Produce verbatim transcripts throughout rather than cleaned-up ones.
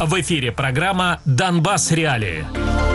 В эфире программа «Донбасс. Реалии».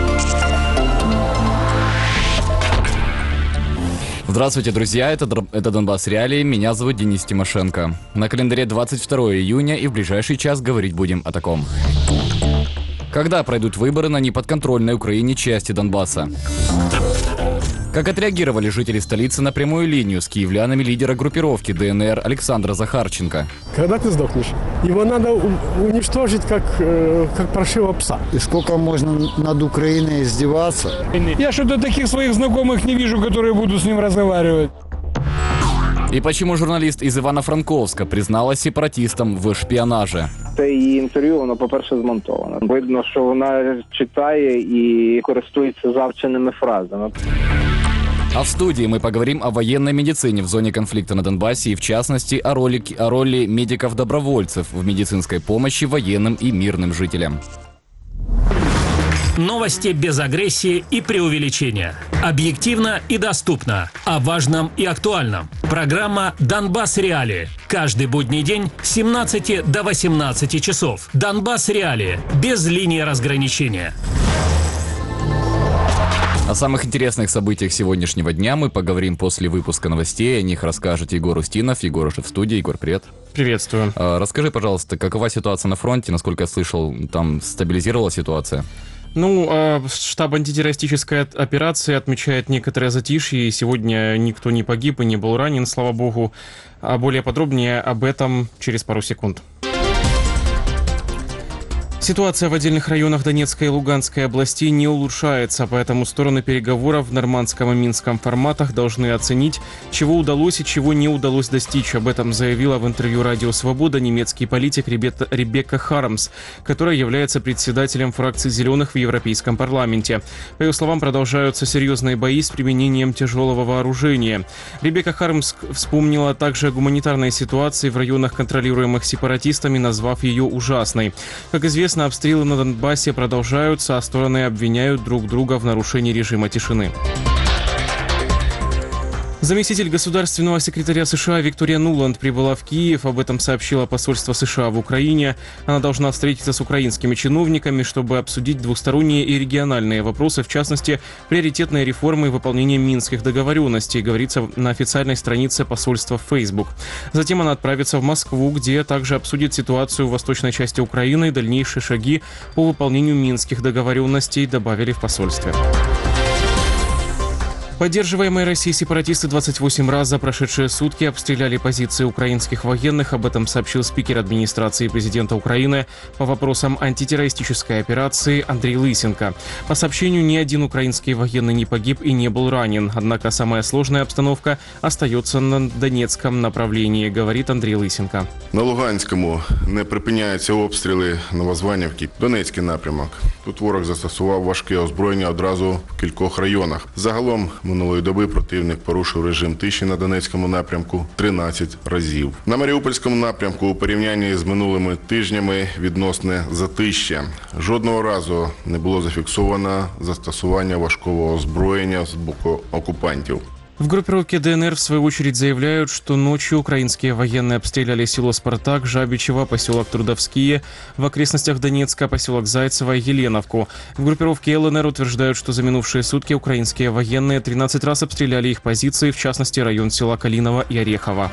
Здравствуйте, друзья, это, это Донбасс Реалии, меня зовут Денис Тимошенко. На календаре двадцать второе июня, и в ближайший час говорить будем о таком. Когда пройдут выборы на неподконтрольной Украине части Донбасса? Как отреагировали жители столицы на прямую линию с киевлянами лидера группировки ДНР Александра Захарченко? Когда ты сдохнешь? Его надо уничтожить, как, э, как паршивого пса. И сколько можно над Украиной издеваться? Я что-то таких своих знакомых не вижу, которые будут с ним разговаривать. И почему журналист из Івано-Франковська призналась сепаратистам в шпіонаже? Це її інтерв'ю, воно, по-перше, змонтовано. Видно, що вона читає і користується завченими фразами. А в студии мы поговорим о военной медицине в зоне конфликта на Донбассе и, в частности, о роли, о роли медиков-добровольцев в медицинской помощи военным и мирным жителям. Новости без агрессии и преувеличения. Объективно и доступно. О важном и актуальном. Программа «Донбасс. Реалии». Каждый будний день с семнадцати до восемнадцати часов. «Донбасс. Реалии». Без линии разграничения. О самых интересных событиях сегодняшнего дня мы поговорим после выпуска новостей. О них расскажет Егор Устинов. Егор уже в студии. Егор, привет. Приветствую. А, расскажи, пожалуйста, какова ситуация на фронте? Насколько я слышал, там стабилизировалась ситуация? Ну, штаб антитеррористической операции отмечает некоторое затишье, и сегодня никто не погиб и не был ранен, слава богу. А более подробнее об этом через пару секунд. Ситуация в отдельных районах Донецкой и Луганской областей не улучшается, поэтому стороны переговоров в нормандском и минском форматах должны оценить, чего удалось и чего не удалось достичь. Об этом заявила в интервью «Радио Свобода» немецкий политик Ребекка Хармс, которая является председателем фракции «Зеленых» в Европейском парламенте. По ее словам, продолжаются серьезные бои с применением тяжелого вооружения. Ребекка Хармс вспомнила также о гуманитарной ситуации в районах, контролируемых сепаратистами, назвав ее ужасной. Как известно, обстрелы на Донбассе продолжаются, а стороны обвиняют друг друга в нарушении режима тишины. Заместитель государственного секретаря США Виктория Нуланд прибыла в Киев. Об этом сообщило посольство США в Украине. Она должна встретиться с украинскими чиновниками, чтобы обсудить двусторонние и региональные вопросы, в частности, приоритетные реформы и выполнение минских договоренностей, говорится на официальной странице посольства в Facebook. Затем она отправится в Москву, где также обсудит ситуацию в восточной части Украины и дальнейшие шаги по выполнению минских договоренностей, добавили в посольстве. Поддерживаемые Россией сепаратисты двадцать восемь раз за прошедшие сутки обстреляли позиции украинских военных. Об этом сообщил спикер администрации президента Украины по вопросам антитеррористической операции Андрей Лысенко. По сообщению, ни один украинский военный не погиб и не был ранен. Однако самая сложная обстановка остается на Донецком направлении, говорит Андрей Лысенко. На Луганському не припиняються обстріли Новозванівки. Донецький напрямок. Тут ворог застосував важке озброєння одразу в кількох районах. Загалом минулої доби противник порушив режим тиші на Донецькому напрямку тринадцять разів. На Маріупольському напрямку у порівнянні з минулими тижнями відносне затища. Жодного разу не було зафіксовано застосування важкого озброєння з боку окупантів. В группировке ДНР, в свою очередь, заявляют, что ночью украинские военные обстреляли село Спартак, Жабичево, поселок Трудовские, в окрестностях Донецка, поселок Зайцево и Еленовку. В группировке ЛНР утверждают, что за минувшие сутки украинские военные тринадцать раз обстреляли их позиции, в частности, район села Калиново и Орехово.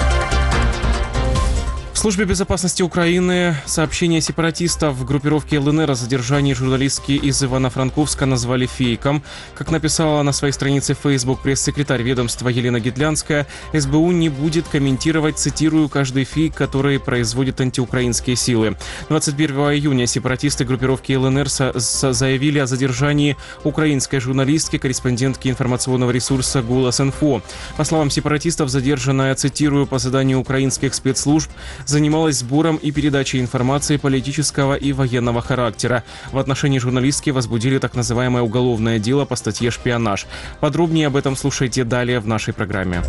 В службе безопасности Украины сообщение сепаратистов в группировке ЛНР о задержании журналистки из Ивано-Франковска назвали фейком. Как написала на своей странице в Facebook пресс-секретарь ведомства Елена Гитлянская, СБУ не будет комментировать, цитирую, каждый фейк, который производят антиукраинские силы. двадцать первого июня сепаратисты группировки ЛНР заявили о задержании украинской журналистки, корреспондентки информационного ресурса «Голос.Инфо». По словам сепаратистов, задержанная, цитирую, по заданию украинских спецслужб, занималась сбором и передачей информации политического и военного характера. В отношении журналистки возбудили так называемое уголовное дело по статье «Шпионаж». Подробнее об этом слушайте далее в нашей программе.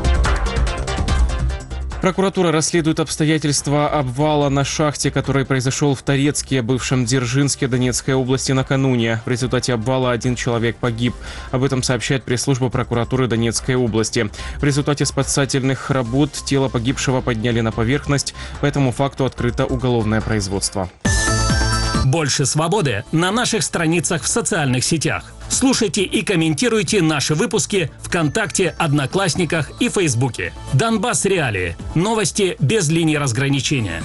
Прокуратура расследует обстоятельства обвала на шахте, который произошел в Торецке, бывшем Дзержинске Донецкой области накануне. В результате обвала один человек погиб. Об этом сообщает пресс-служба прокуратуры Донецкой области. В результате спасательных работ тело погибшего подняли на поверхность. По этому факту открыто уголовное производство. Больше свободы на наших страницах в социальных сетях. Слушайте и комментируйте наши выпуски ВКонтакте, Одноклассниках и Фейсбуке. Донбасс Реалии. Новости без линии разграничения.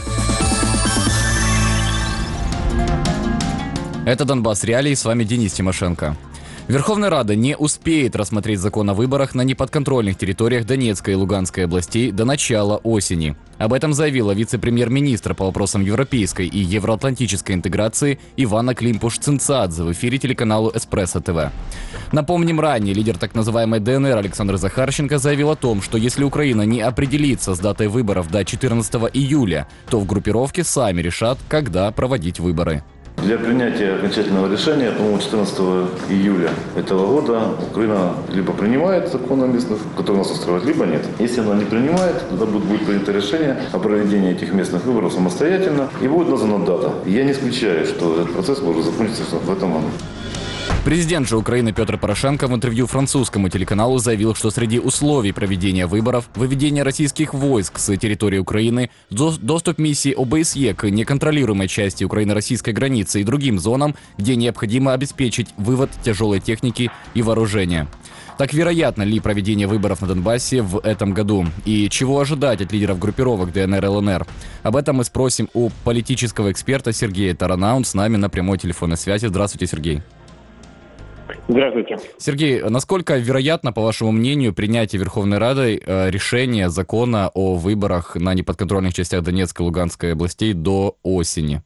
Это Донбасс Реалии, с вами Денис Тимошенко. Верховная Рада не успеет рассмотреть закон о выборах на неподконтрольных территориях Донецкой и Луганской областей до начала осени. Об этом заявила вице-премьер-министр по вопросам европейской и евроатлантической интеграции Ивана Климпуш-Цинцадзе в эфире телеканалу «Эспрессо ТВ». Напомним, ранее лидер так называемой ДНР Александр Захарченко заявил о том, что если Украина не определится с датой выборов до четырнадцатого июля, то в группировке сами решат, когда проводить выборы. Для принятия окончательного решения, по-моему, четырнадцатого июля этого года Украина либо принимает закон о местных, который нас устраивает, либо нет. Если она не принимает, тогда будет, будет принято решение о проведении этих местных выборов самостоятельно и будет названа дата. Я не исключаю, что этот процесс может закончиться в этом году. Президент же Украины Петр Порошенко в интервью французскому телеканалу заявил, что среди условий проведения выборов выведение российских войск с территории Украины, доступ миссии ОБСЕ к неконтролируемой части украино-российской границы и другим зонам, где необходимо обеспечить вывод тяжелой техники и вооружения. Так вероятно ли проведение выборов на Донбассе в этом году? И чего ожидать от лидеров группировок ДНР и ЛНР? Об этом мы спросим у политического эксперта Сергея Тарана. Он с нами на прямой телефонной связи. Здравствуйте, Сергей. Здравствуйте. Сергей, насколько вероятно, по вашему мнению, принятие Верховной Радой э, решения закона о выборах на неподконтрольных частях Донецкой и Луганской областей до осени?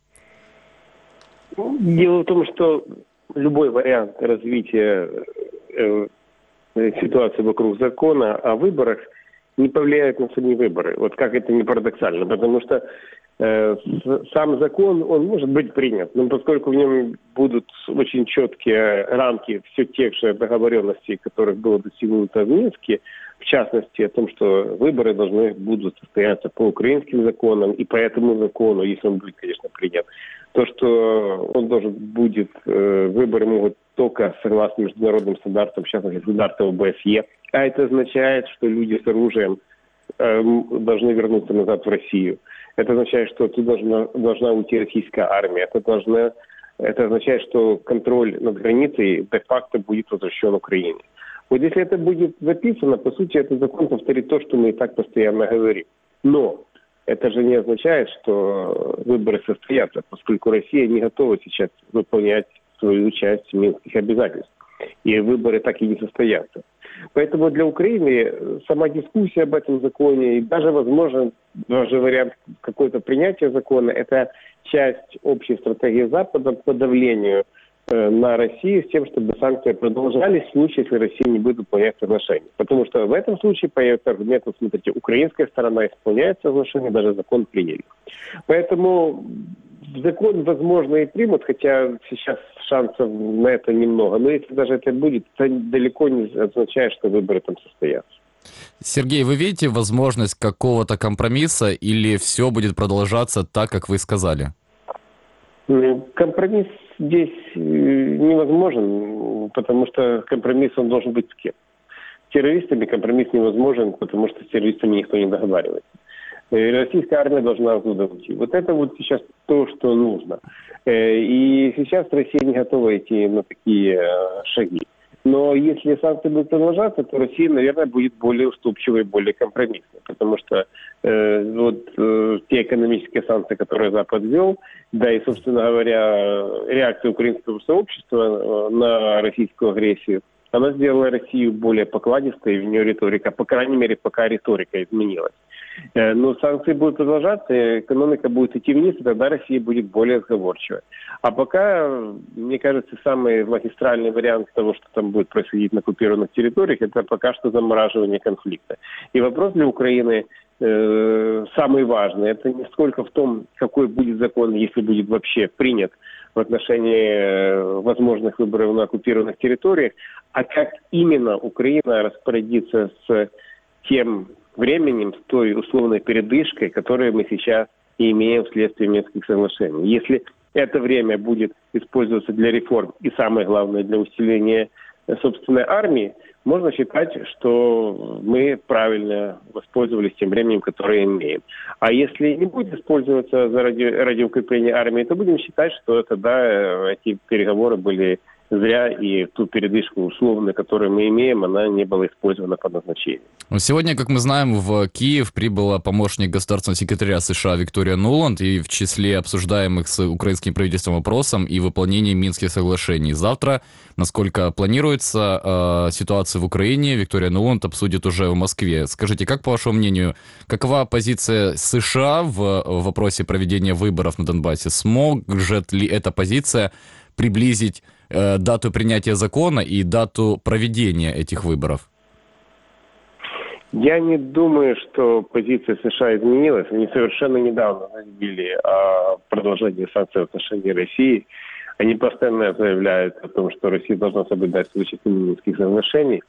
Дело в том, что любой вариант развития э, ситуации вокруг закона о выборах не повлияет на сами выборы. Вот как это не парадоксально, потому что э, сам закон, он может быть принят, но поскольку в нем будут очень четкие рамки все тех же договоренностей, которых было достигнуто в Минске, в частности о том, что выборы должны будут состояться по украинским законам и по этому закону, если он будет, конечно, принят, то, что он должен будет, э, выборы могут только согласно международным стандартам, в частности стандартам ОБСЕ, а это означает, что люди с оружием э, должны вернуться назад в Россию. Это означает, что тут должна, должна уйти российская армия. Это, должна, это означает, что контроль над границей де-факто будет возвращен Украине. Вот если это будет записано, по сути, этот закон повторит то, что мы и так постоянно говорим. Но это же не означает, что выборы состоятся, поскольку Россия не готова сейчас выполнять свою часть минских обязательств. И выборы так и не состоятся. Поэтому для Украины сама дискуссия об этом законе и даже, возможно, даже вариант какого-то принятия закона – это часть общей стратегии Запада по давлению э, на Россию с тем, чтобы санкции продолжались в случае, если Россия не будет выполнять соглашение. Потому что в этом случае появится аргумент, смотрите, украинская сторона исполняет соглашение, даже закон приняли. Поэтому закон, возможно, и примут, хотя сейчас шансов на это немного. Но если даже это будет, то далеко не означает, что выборы там состоятся. Сергей, вы видите возможность какого-то компромисса или все будет продолжаться так, как вы сказали? Компромисс здесь невозможен, потому что компромисс он должен быть с кем. С террористами компромисс невозможен, потому что с террористами никто не договаривается. Российская армия должна оттуда уйти. Вот это вот сейчас то, что нужно. И сейчас Россия не готова идти на такие шаги. Но если санкции будут продолжаться, то Россия, наверное, будет более уступчивой, более компромиссной. Потому что э, вот э, те экономические санкции, которые Запад ввел, да и, собственно говоря, реакция украинского сообщества на российскую агрессию, она сделала Россию более покладистой, в нее риторика, по крайней мере, пока риторика изменилась. Но санкции будут продолжаться, экономика будет идти вниз, и тогда Россия будет более сговорчивой. А пока, мне кажется, самый магистральный вариант того, что там будет происходить на оккупированных территориях, это пока что замораживание конфликта. И вопрос для Украины э, самый важный. Это не сколько в том, какой будет закон, если будет вообще принят в отношении возможных выборов на оккупированных территориях, а как именно Украина распорядится с тем временем, с той условной передышкой, которую мы сейчас имеем вследствие Минских соглашений. Если это время будет использоваться для реформ и, самое главное, для усиления собственной армии, можно считать, что мы правильно воспользовались тем временем, которое имеем. А если не будет использоваться ради, ради укрепления армии, то будем считать, что тогда эти переговоры были зря, и ту передышку условную, которую мы имеем, она не была использована по назначению. Сегодня, как мы знаем, в Киев прибыла помощник государственного секретаря США Виктория Нуланд, и в числе обсуждаемых с украинским правительством вопросов и выполнение Минских соглашений. Завтра, насколько планируется, э, ситуацию в Украине Виктория Нуланд обсудит уже в Москве. Скажите, как, по вашему мнению, какова позиция США в вопросе проведения выборов на Донбассе? Сможет ли эта позиция приблизить э, дату принятия закона и дату проведения этих выборов? Я не думаю, что позиция США изменилась. Они совершенно недавно заявили о продолжении санкций в отношении России. Они постоянно заявляют о том, что Россия должна соблюдать свои части Минских соглашений.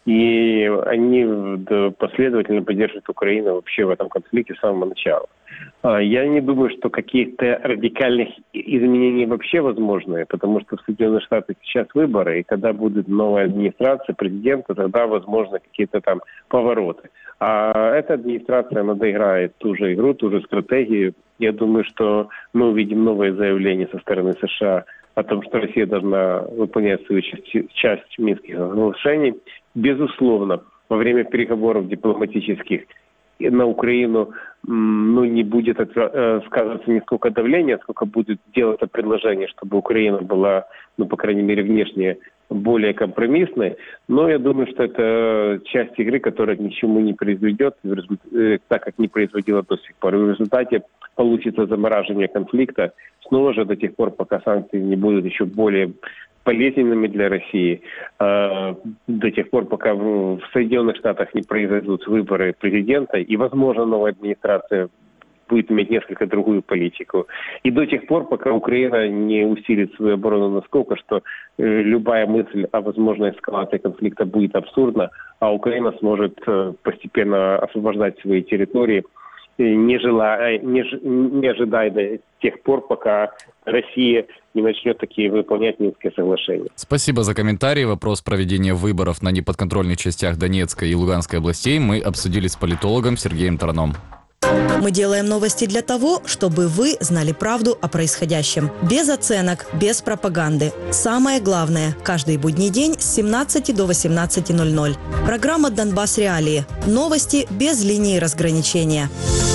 И они последовательно поддерживают Украину вообще в этом конфликте с самого начала. Я не думаю, что каких-то радикальных изменений вообще возможны, потому что в Соединенных Штатах сейчас выборы, и когда будет новая администрация президента, тогда возможны какие-то там повороты. А эта администрация, она доиграет ту же игру, ту же стратегию. Я думаю, что мы увидим новые заявления со стороны США о том, что Россия должна выполнять свою часть, часть Минских соглашений. Безусловно, во время переговоров дипломатических на Украину ну, не будет э, сказываться не сколько давление, сколько будет делаться предложение, чтобы Украина была, ну, по крайней мере, внешне более компромиссной. Но я думаю, что это часть игры, которая ни к чему не произведет, э, так как не производила до сих пор. И в результате получится замораживание конфликта снова же до тех пор, пока санкции не будут еще более полезными для России, э, до тех пор, пока в, в Соединенных Штатах не произойдут выборы президента, и, возможно, новая администрация будет иметь несколько другую политику. И до тех пор, пока Украина не усилит свою оборону настолько, что э, любая мысль о возможной эскалации конфликта будет абсурдна, а Украина сможет э, постепенно освобождать свои территории, не, желая, не, не ожидая до тех пор, пока Россия не начнет такие выполнять Минские соглашения. Спасибо за комментарий. Вопрос проведения выборов на неподконтрольных частях Донецкой и Луганской областей мы обсудили с политологом Сергеем Тараном. Мы делаем новости для того, чтобы вы знали правду о происходящем. Без оценок, без пропаганды. Самое главное – каждый будний день с семнадцати до восемнадцати ноль-ноль. Программа «Донбасс Реалии». Новости без линии разграничения.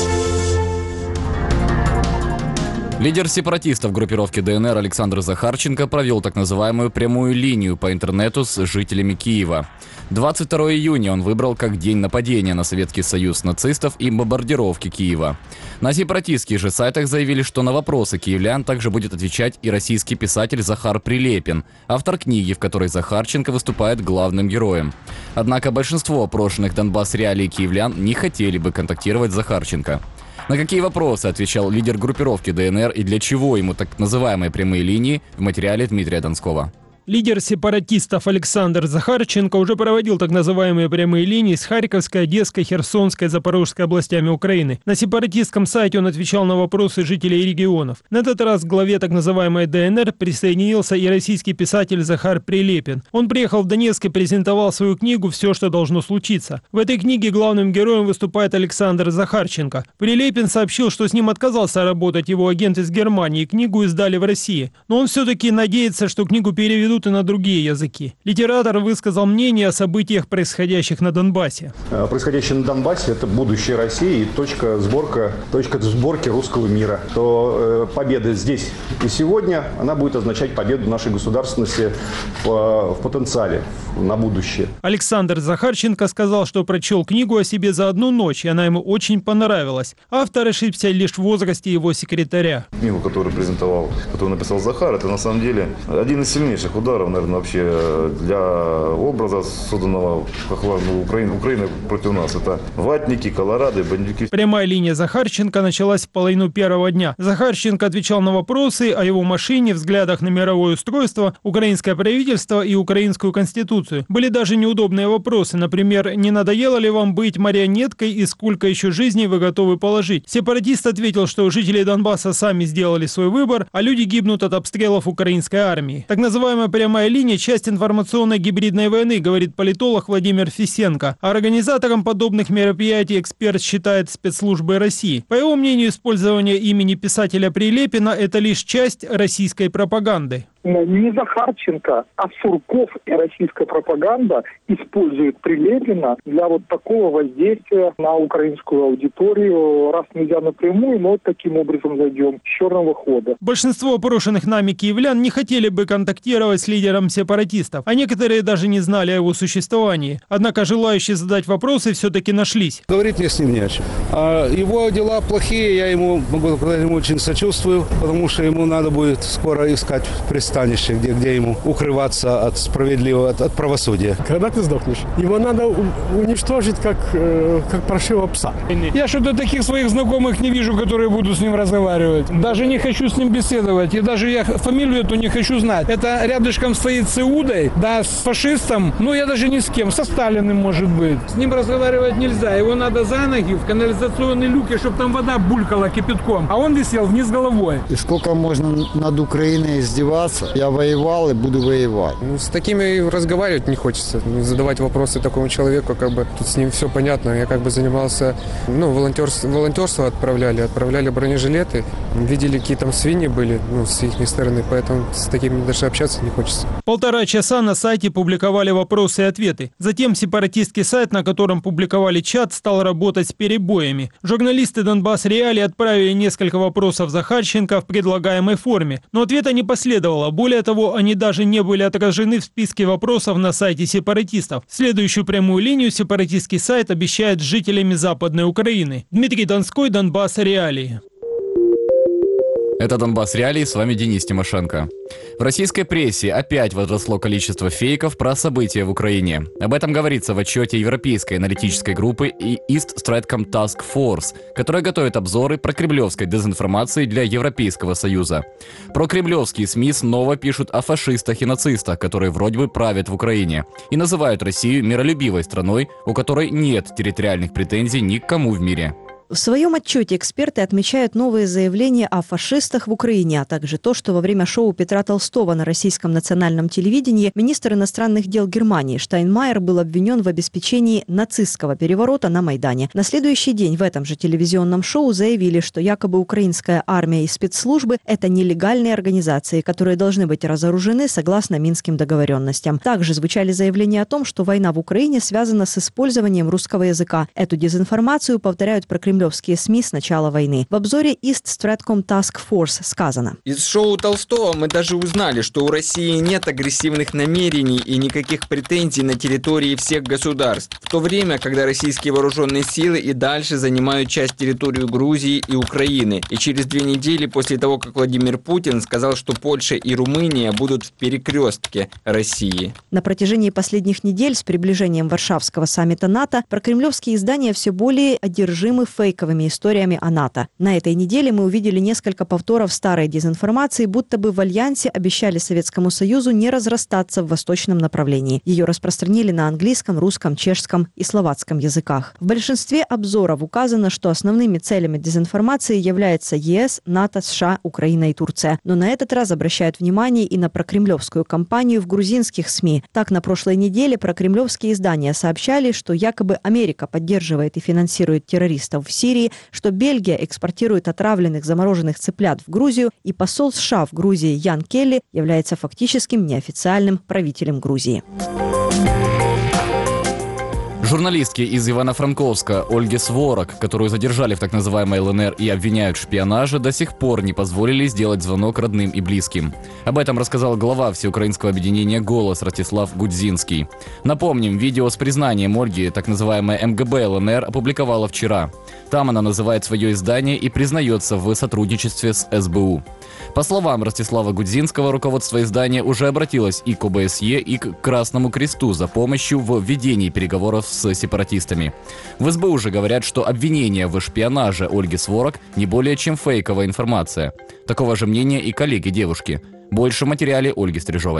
Лидер сепаратистов группировки ДНР Александр Захарченко провел так называемую прямую линию по интернету с жителями Киева. двадцать второго июня он выбрал как день нападения на Советский Союз нацистов и бомбардировки Киева. На сепаратистских же сайтах заявили, что на вопросы киевлян также будет отвечать и российский писатель Захар Прилепин, автор книги, в которой Захарченко выступает главным героем. Однако большинство опрошенных Донбасс Реалии киевлян не хотели бы контактировать с Захарченко. На какие вопросы отвечал лидер группировки ДНР и для чего ему так называемые прямые линии, в материале Дмитрия Донского. Лидер сепаратистов Александр Захарченко уже проводил так называемые прямые линии с Харьковской, Одесской, Херсонской, Запорожской областями Украины. На сепаратистском сайте он отвечал на вопросы жителей регионов. На этот раз к главе так называемой ДНР присоединился и российский писатель Захар Прилепин. Он приехал в Донецк и презентовал свою книгу «Все, что должно случиться». В этой книге главным героем выступает Александр Захарченко. Прилепин сообщил, что с ним отказался работать его агент из Германии, книгу издали в России. Но он все-таки надеется, что книгу переведут и на другие языки. Литератор высказал мнение о событиях, происходящих на Донбассе. Происходящее на Донбассе – это будущее России и точка, сборка, точка сборки русского мира. То э, победа здесь и сегодня, она будет означать победу нашей государственности в, в потенциале на будущее. Александр Захарченко сказал, что прочел книгу о себе за одну ночь, и она ему очень понравилась. Автор ошибся лишь в возрасте его секретаря. Книгу, которую презентовал, которую написал Захар, это на самом деле один из сильнейших ударов, наверное, вообще для образа, созданного ну, Украины, Украины против нас. Это ватники, колорады, бандюки. Прямая линия Захарченко началась в половину первого дня. Захарченко отвечал на вопросы о его машине, взглядах на мировое устройство, украинское правительство и украинскую конституцию. Были даже неудобные вопросы. Например, не надоело ли вам быть марионеткой и сколько еще жизней вы готовы положить? Сепаратист ответил, что жители Донбасса сами сделали свой выбор, а люди гибнут от обстрелов украинской армии. Так называемая прямая линия – часть информационной гибридной войны, говорит политолог Владимир Фисенко. Организатором подобных мероприятий эксперт считает спецслужбы России. По его мнению, использование имени писателя Прилепина – это лишь часть российской пропаганды. Не Захарченко, а Сурков и российская пропаганда используют Прилепина для вот такого воздействия на украинскую аудиторию. Раз нельзя напрямую, но вот таким образом зайдем с черного хода. Большинство опрошенных нами киевлян не хотели бы контактировать с лидером сепаратистов, а некоторые даже не знали о его существовании. Однако желающие задать вопросы все-таки нашлись. Говорить мне с ним не о чем. А его дела плохие, я ему, могу сказать, ему очень сочувствую, потому что ему надо будет скоро искать пристанище. Где, где ему укрываться от справедливого, от, от правосудия. Когда ты сдохнешь? Его надо уничтожить, как, э, как паршивого пса. Я что-то таких своих знакомых не вижу, которые будут с ним разговаривать. Даже не хочу с ним беседовать. И даже я фамилию эту не хочу знать. Это рядышком стоит с Иудой, да, с фашистом. Ну, я даже ни с кем. Со Сталиным, может быть. С ним разговаривать нельзя. Его надо за ноги в канализационные люки, чтобы там вода булькала кипятком. А он висел вниз головой. И сколько можно над Украиной издеваться? Я воевал и буду воевать. Ну, с такими разговаривать не хочется. Задавать вопросы такому человеку, как бы тут с ним все понятно. Я как бы занимался, ну, волонтерство, волонтерство отправляли, отправляли бронежилеты. Видели, какие там свиньи были, ну, с их стороны, поэтому с такими даже общаться не хочется. Полтора часа на сайте публиковали вопросы и ответы. Затем сепаратистский сайт, на котором публиковали чат, стал работать с перебоями. Журналисты Донбасс Реали отправили несколько вопросов Захарченко в предлагаемой форме, но ответа не последовало. Более того, они даже не были отражены в списке вопросов на сайте сепаратистов. Следующую прямую линию сепаратистский сайт обещает с жителями Западной Украины. Дмитрий Донской, Донбасс Реалии. Это Донбасс Реалии, с вами Денис Тимошенко. В российской прессе опять возросло количество фейков про события в Украине. Об этом говорится в отчете европейской аналитической группы и East Stratcom Task Force, которая готовит обзоры про кремлевской дезинформации для Европейского Союза. Про кремлевские СМИ снова пишут о фашистах и нацистах, которые вроде бы правят в Украине, и называют Россию миролюбивой страной, у которой нет территориальных претензий ни к кому в мире. В своем отчете эксперты отмечают новые заявления о фашистах в Украине, а также то, что во время шоу Петра Толстого на российском национальном телевидении министр иностранных дел Германии Штайнмайер был обвинен в обеспечении нацистского переворота на Майдане. На следующий день в этом же телевизионном шоу заявили, что якобы украинская армия и спецслужбы – это нелегальные организации, которые должны быть разоружены согласно Минским договоренностям. Также звучали заявления о том, что война в Украине связана с использованием русского языка. Эту дезинформацию повторяют про Кремль кремлевские СМИ с начала войны. В обзоре East Stratcom Task Force сказано. Из шоу Толстого мы даже узнали, что у России нет агрессивных намерений и никаких претензий на территории всех государств. В то время, когда российские вооруженные силы и дальше занимают часть территории Грузии и Украины. И через две недели после того, как Владимир Путин сказал, что Польша и Румыния будут в перекрестке России. На протяжении последних недель с приближением Варшавского саммита НАТО прокремлевские издания все более одержимы фейковыми историями о НАТО. На этой неделе мы увидели несколько повторов старой дезинформации, будто бы в Альянсе обещали Советскому Союзу не разрастаться в восточном направлении. Ее распространили на английском, русском, чешском и словацком языках. В большинстве обзоров указано, что основными целями дезинформации являются ЕС, НАТО, США, Украина и Турция. Но на этот раз обращают внимание и на прокремлевскую кампанию в грузинских СМИ. Так, на прошлой неделе прокремлевские издания сообщали, что якобы Америка поддерживает и финансирует террористов в Сирии, что Бельгия экспортирует отравленных замороженных цыплят в Грузию, и посол США в Грузии Ян Келли является фактическим неофициальным правителем Грузии. Журналистки из Ивано-Франковска Ольге Сворок, которую задержали в так называемой ЛНР и обвиняют в шпионаже, до сих пор не позволили сделать звонок родным и близким. Об этом рассказал глава всеукраинского объединения «Голос» Ростислав Гудзинский. Напомним, видео с признанием Ольги, так называемая эм гэ бэ ЛНР, опубликовала вчера. Там она называет свое издание и признается в сотрудничестве с эс бэ у. По словам Ростислава Гудзинского, руководство издания уже обратилось и к о бэ эс е, и к Красному Кресту за помощью в ведении переговоров с сепаратистами. В эс бэ у же говорят, что обвинение в шпионаже Ольги Сворок не более чем фейковая информация. Такого же мнения и коллеги девушки. Больше в материале Ольги Стрижовой.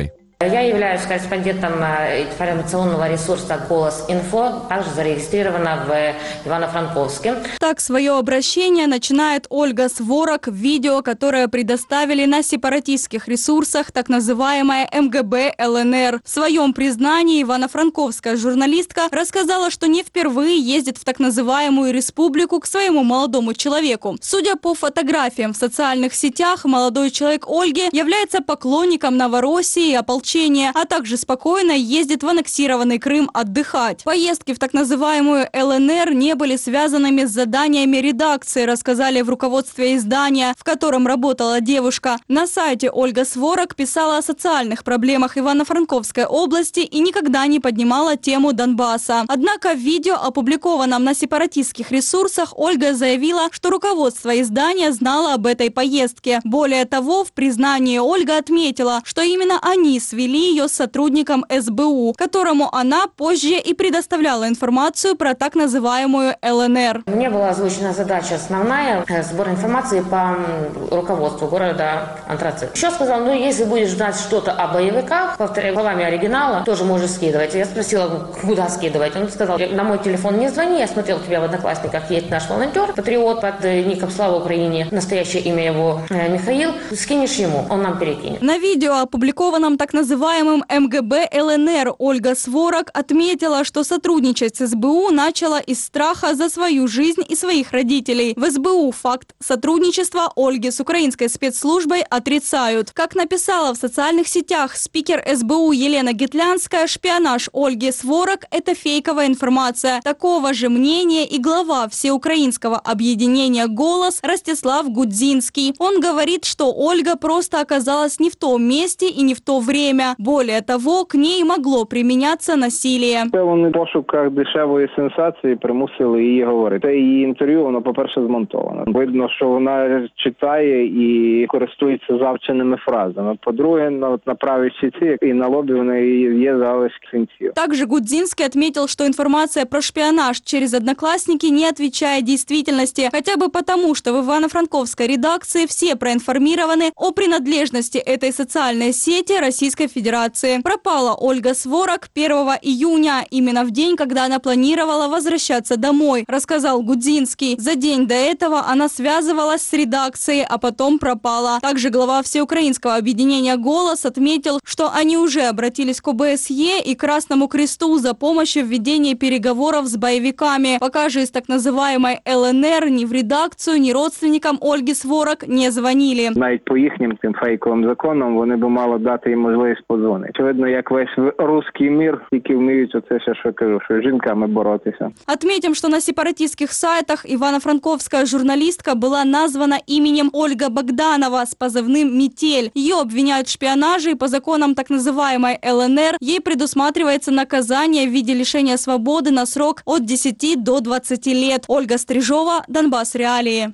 Я являюсь корреспондентом информационного ресурса «Голос.Инфо», также зарегистрирована в Ивано-Франковске. Так свое обращение начинает Ольга Сворок в видео, которое предоставили на сепаратистских ресурсах так называемая эм гэ бэ эл эн эр. В своем признании ивано-франковская журналистка рассказала, что не впервые ездит в так называемую республику к своему молодому человеку. Судя по фотографиям в социальных сетях, молодой человек Ольги является поклонником Новороссии и ополчения, а также спокойно ездит в аннексированный Крым отдыхать. Поездки в так называемую эл эн эр не были связанными с заданиями редакции, рассказали в руководстве издания, в котором работала девушка. На сайте Ольга Сворок писала о социальных проблемах Ивано-Франковской области и никогда не поднимала тему Донбасса. Однако в видео, опубликованном на сепаратистских ресурсах, Ольга заявила, что руководство издания знало об этой поездке. Более того, в признании Ольга отметила, что именно они свели ее с сотрудником эс бэ у, которому она позже и предоставляла информацию про так называемую эл эн эр. Мне была озвучена задача основная – сбор информации по руководству города Антрацит. Еще сказал, ну если будешь знать что-то о боевиках, повторяю, словами оригинала, тоже можешь скидывать. Я спросила, куда скидывать. Он сказал, на мой телефон не звони, я смотрел, у тебя в Одноклассниках есть наш волонтер, патриот под ником «Слава Украине», настоящее имя его Михаил, скинешь ему, он нам перекинет. На видео, опубликованном так называемым эм гэ бэ эл эн эр, Ольга Сворок отметила, что сотрудничать с эс бэ у начала из страха за свою жизнь и своих родителей. В эс бэ у факт сотрудничества Ольги с украинской спецслужбой отрицают. Как написала в социальных сетях спикер эс бэ у Елена Гитлянская, шпионаж Ольги Сворок – это фейковая информация. Такого же мнения и глава всеукраинского объединения «Голос» Ростислав Гудзинский. Он говорит, что Ольга просто оказалась не в том месте и не в то время. Более того, к ней могло применяться насилие. Вони в пошуках дешевої сенсації примусили її говорити. Це її інтерв'ю, воно, по-перше, змонтовано. Видно, що вона читає і користується завченими фразами. По-друге, на, на правій щиці і на лобі в неї є залишки синців. Также Гудзинский отметил, что информация про шпионаж через Одноклассники не отвечает действительности, хотя бы потому, что в Ивано-Франковской редакции все проинформированы о принадлежности этой социальной сети Российской Федерации. Пропала Ольга Сворок первого июня, именно в день, когда она планировала возвращаться домой, рассказал Гудзинский. За день до этого она связывалась с редакцией, а потом пропала. Также глава всеукраинского объединения «Голос» отметил, что они уже обратились к о бэ эс е и Красному Кресту за помощью в ведении переговоров с боевиками. Пока же из так называемой эл эн эр ни в редакцию, ни родственникам Ольги Сворок не звонили. Навіть по їхнім тим фейковим законам вони б мали дати їм можливість подзвонити. Очевидно, як весь русський мір, які вміють оце ще, що кажу, що з жінками боротися. Отметим, что на сепаратистских сайтах ивано-франковская журналистка была названа именем Ольга Богданова с позывным «Метель». Ее обвиняют в шпионаже, и по законам так называемой эл эн эр ей предусматривается наказание в виде лишения свободы на срок от десяти до двадцати лет. Ольга Стрижова, Донбасс Реалии.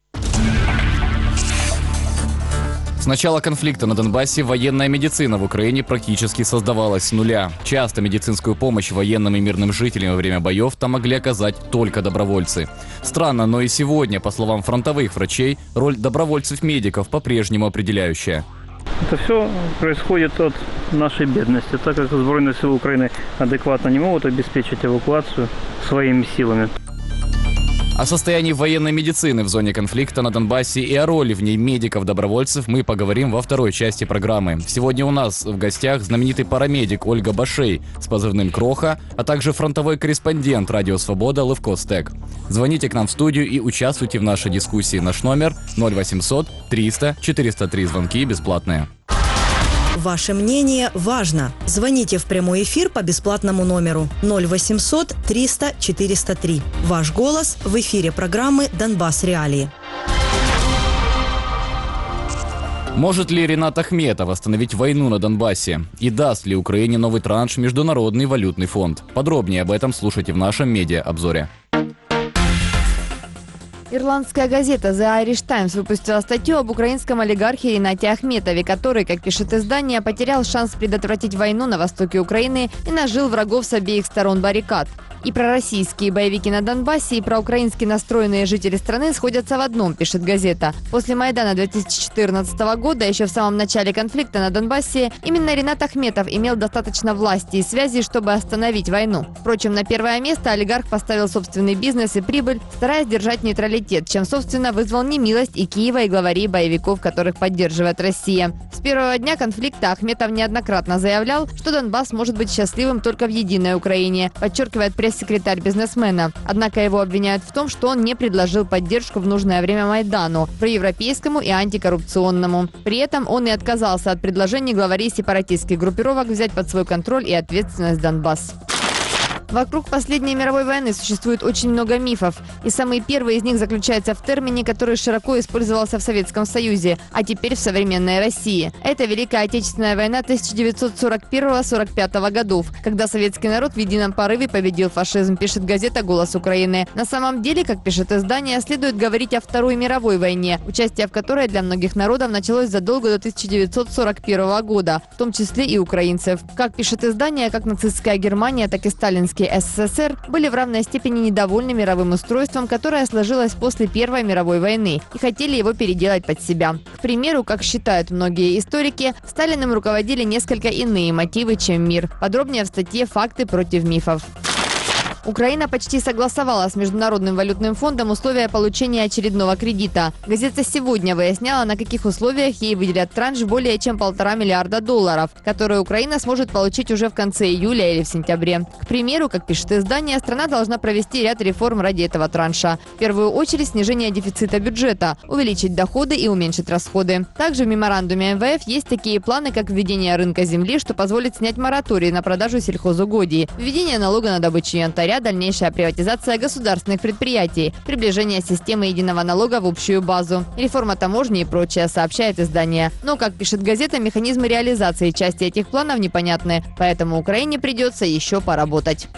С начала конфликта на Донбассе военная медицина в Украине практически создавалась с нуля. Часто медицинскую помощь военным и мирным жителям во время боев там могли оказать только добровольцы. Странно, но и сегодня, по словам фронтовых врачей, роль добровольцев-медиков по-прежнему определяющая. Это все происходит от нашей бедности, так как Сбройные силы Украины адекватно не могут обеспечить эвакуацию своими силами. О состоянии военной медицины в зоне конфликта на Донбассе и о роли в ней медиков-добровольцев мы поговорим во второй части программы. Сегодня у нас в гостях знаменитый парамедик Ольга Башей с позывным «Кроха», а также фронтовой корреспондент «Радио Свобода» Левко Стек. Звоните к нам в студию и участвуйте в нашей дискуссии. Наш номер ноль восемьсот триста четыреста три, звонки бесплатные. Ваше мнение важно. Звоните в прямой эфир по бесплатному номеру ноль восемьсот триста четыреста три. Ваш голос в эфире программы «Донбасс Реалии». Может ли Ринат Ахметов остановить войну на Донбассе? И даст ли Украине новый транш Международный валютный фонд? Подробнее об этом слушайте в нашем медиа-обзоре. Ирландская газета The Irish Times выпустила статью об украинском олигархе Ринате Ахметове, который, как пишет издание, потерял шанс предотвратить войну на востоке Украины и нажил врагов с обеих сторон баррикад. И пророссийские боевики на Донбассе, и проукраински настроенные жители страны сходятся в одном, пишет газета. После Майдана две тысячи четырнадцатого года, еще в самом начале конфликта на Донбассе, именно Ринат Ахметов имел достаточно власти и связей, чтобы остановить войну. Впрочем, на первое место олигарх поставил собственный бизнес и прибыль, стараясь держать нейтралитет, чем, собственно, вызвал немилость и Киева, и главарей боевиков, которых поддерживает Россия. С первого дня конфликта Ахметов неоднократно заявлял, что Донбасс может быть счастливым только в единой Украине, подчеркивает пресс-секретарь бизнесмена. Однако его обвиняют в том, что он не предложил поддержку в нужное время Майдану, проевропейскому и антикоррупционному. При этом он и отказался от предложений главарей сепаратистских группировок взять под свой контроль и ответственность Донбасс. Вокруг последней мировой войны существует очень много мифов. И самый первый из них заключается в термине, который широко использовался в Советском Союзе, а теперь в современной России. Это Великая Отечественная война тысяча девятьсот сорок первого — сорок пятого годов, когда советский народ в едином порыве победил фашизм, пишет газета «Голос Украины». На самом деле, как пишет издание, следует говорить о Второй мировой войне, участие в которой для многих народов началось задолго до тысяча девятьсот сорок первого года, в том числе и украинцев. Как пишет издание, как нацистская Германия, так и сталинский СССР были в равной степени недовольны мировым устройством, которое сложилось после Первой мировой войны, и хотели его переделать под себя. К примеру, как считают многие историки, Сталиным руководили несколько иные мотивы, чем мир. Подробнее в статье «Факты против мифов». Украина почти согласовала с Международным валютным фондом условия получения очередного кредита. Газета «Сегодня» выясняла, на каких условиях ей выделят транш более чем полтора миллиарда долларов, которые Украина сможет получить уже в конце июля или в сентябре. К примеру, как пишет издание, страна должна провести ряд реформ ради этого транша. В первую очередь снижение дефицита бюджета, увеличить доходы и уменьшить расходы. Также в меморандуме эм вэ эф есть такие планы, как введение рынка земли, что позволит снять мораторий на продажу сельхозугодий, введение налога на добычу янтаря, дальнейшая приватизация государственных предприятий, приближение системы единого налога в общую базу, реформа таможни и прочее, сообщает издание. Но, как пишет газета, механизмы реализации части этих планов непонятны, поэтому Украине придется еще поработать.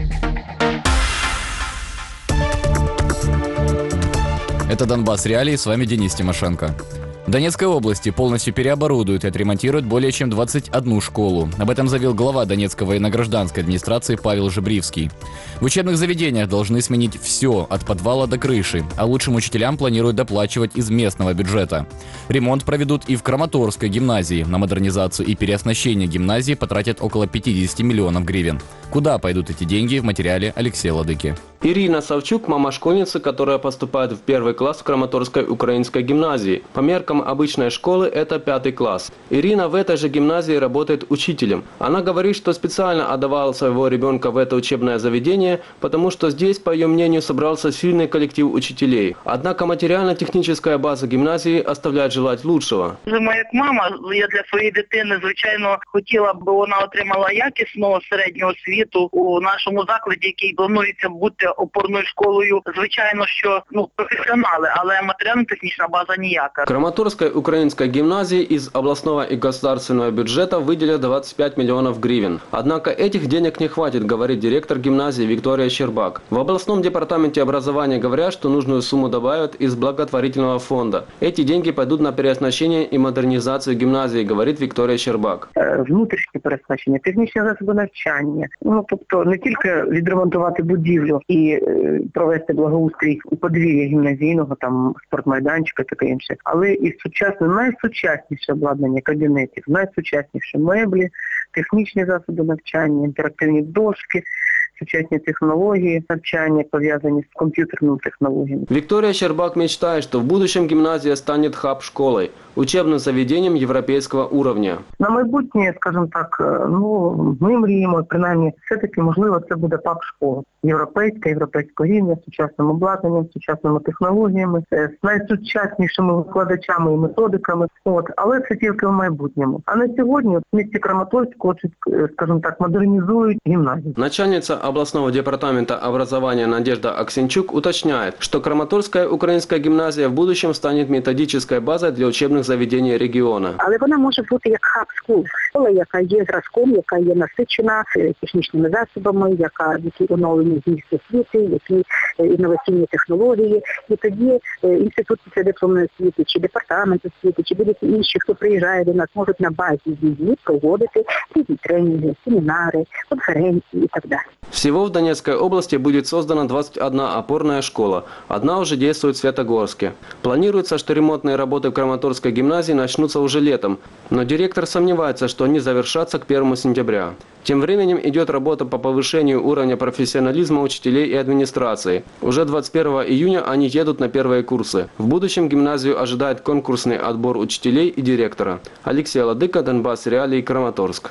Это Донбасс Реалии, с вами Денис Тимошенко. В Донецкой области полностью переоборудуют и отремонтируют более чем двадцать одну школу. Об этом заявил глава Донецкой военно-гражданской администрации Павел Жебривский. В учебных заведениях должны сменить все, от подвала до крыши, а лучшим учителям планируют доплачивать из местного бюджета. Ремонт проведут и в Краматорской гимназии. На модернизацию и переоснащение гимназии потратят около пятьдесят миллионов гривен. Куда пойдут эти деньги, в материале Алексея Ладыки. Ирина Савчук – мама школьницы, которая поступает в первый класс в Краматорской украинской гимназии. По меркам обычной школы это пятый класс. Ирина в этой же гимназии работает учителем. Она говорит, что специально отдавала своего ребенка в это учебное заведение, потому что здесь, по ее мнению, собрался сильный коллектив учителей. Однако матеріально-технічна база гімназії оставляє желати лучшого. Моя як мама, я для своєї дитини, звичайно, хотіла б вона отримала якісну середню освіту у нашому закладі, який планується бути опорною школою. Звичайно, що ну професіонали, але матеріально-технічна база ніяка. Краматорской украинской гимназии из областного и государственного бюджета выделят двадцать пять миллионов гривен. Однако этих денег не хватит, говорит директор гимназии Виктория Щербак. В областном департаменте образования говорят, что нужную сумму добавят из благотворительного фонда. Эти деньги пойдут на переоснащение и модернизацию гимназии, говорит Виктория Щербак. Внутрішнє переоснащення, технічні засоби навчання. Ну, тобто не тільки відремонтувати будівлю і е, провести благоустрій у подвір'я гімназійного, там спортмайданчика і таке інше, але і сучасне, найсучасніше обладнання кабінетів, найсучасніші меблі, технічні засоби навчання, інтерактивні дошки, сучасні технологии навчания, повязанные с компьютерными технологиями. Виктория Щербак мечтает, что в будущем гимназия станет хаб-школой, учебным заведением европейского уровня. На майбутнє, скажімо так, ну, ми мріємо, принаймні, все-таки, можливо, це буде паб-школа. Європейська, європейського рівня, з сучасним обладнанням, з сучасними технологіями, з найсучаснішими викладачами і методиками. От, але це тільки в майбутньому. А на сьогодні в місті Краматорську, скажімо так, модернізують гімназію. Начальница областного департамента образования Надежда Аксенчук уточняет, что Краматорская украинская гимназия в будущем станет методической базой для учебных учебных заведений региона. Але вона може бути як хаб-скул, школа, яка є зразком, яка є насичена технічними засобами, яка які оновлені зміст освіти, які інноваційні технології. І тоді інститут післядипломної освіти, чи департамент освіти, чи будь-які інші, хто приїжджає до нас, можуть на базі її проводити різні тренінги, семінари, конференції і так далі. Всего в Донецкой области будет создана двадцать одна опорная школа. Одна уже действует в Святогорске. Планируется, что ремонтные работы в Краматорской гимназии начнутся уже летом, но директор сомневается, что они завершатся к первому сентября. Тем временем идет работа по повышению уровня профессионализма учителей и администрации. Уже двадцать первого июня они едут на первые курсы. В будущем гимназию ожидает конкурсный отбор учителей и директора. Алексей Ладыка, Донбасс Реалии, Краматорск.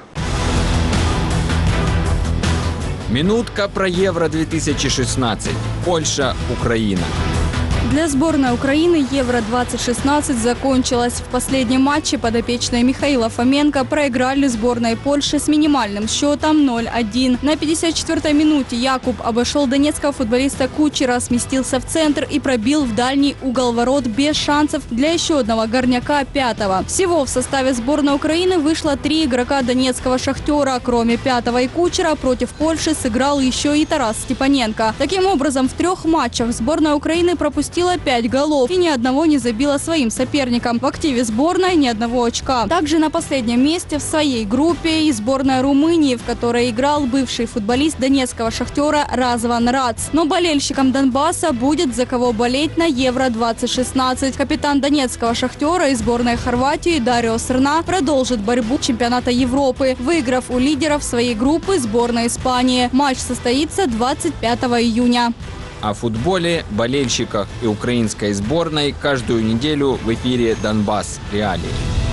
Минутка про Евро две тысячи шестнадцать. Польша, Украина. Для сборной Украины Евро двадцать шестнадцать закончилось. В последнем матче подопечные Михаила Фоменко проиграли сборной Польши с минимальным счетом ноль один. На пятьдесят четвёртой минуте Якуб обошел донецкого футболиста Кучера, сместился в центр и пробил в дальний угол ворот без шансов для еще одного горняка пятого. Всего в составе сборной Украины вышло три игрока донецкого «Шахтера». Кроме пятого и Кучера против Польши сыграл еще и Тарас Степаненко. Таким образом, в трех матчах сборная Украины пропустила пять голов и ни одного не забила своим соперникам. В активе сборной ни одного очка. Также на последнем месте в своей группе и сборная Румынии, в которой играл бывший футболист донецкого «Шахтера» Разван Рац. Но болельщикам Донбасса будет за кого болеть на Евро двадцать шестнадцать. Капитан донецкого «Шахтера» и сборной Хорватии Дарио Срна продолжит борьбу чемпионата Европы, выиграв у лидеров своей группы сборной Испании. Матч состоится двадцать пятого июня. О футболе, болельщиках и украинской сборной каждую неделю в эфире «Донбасс Реалии».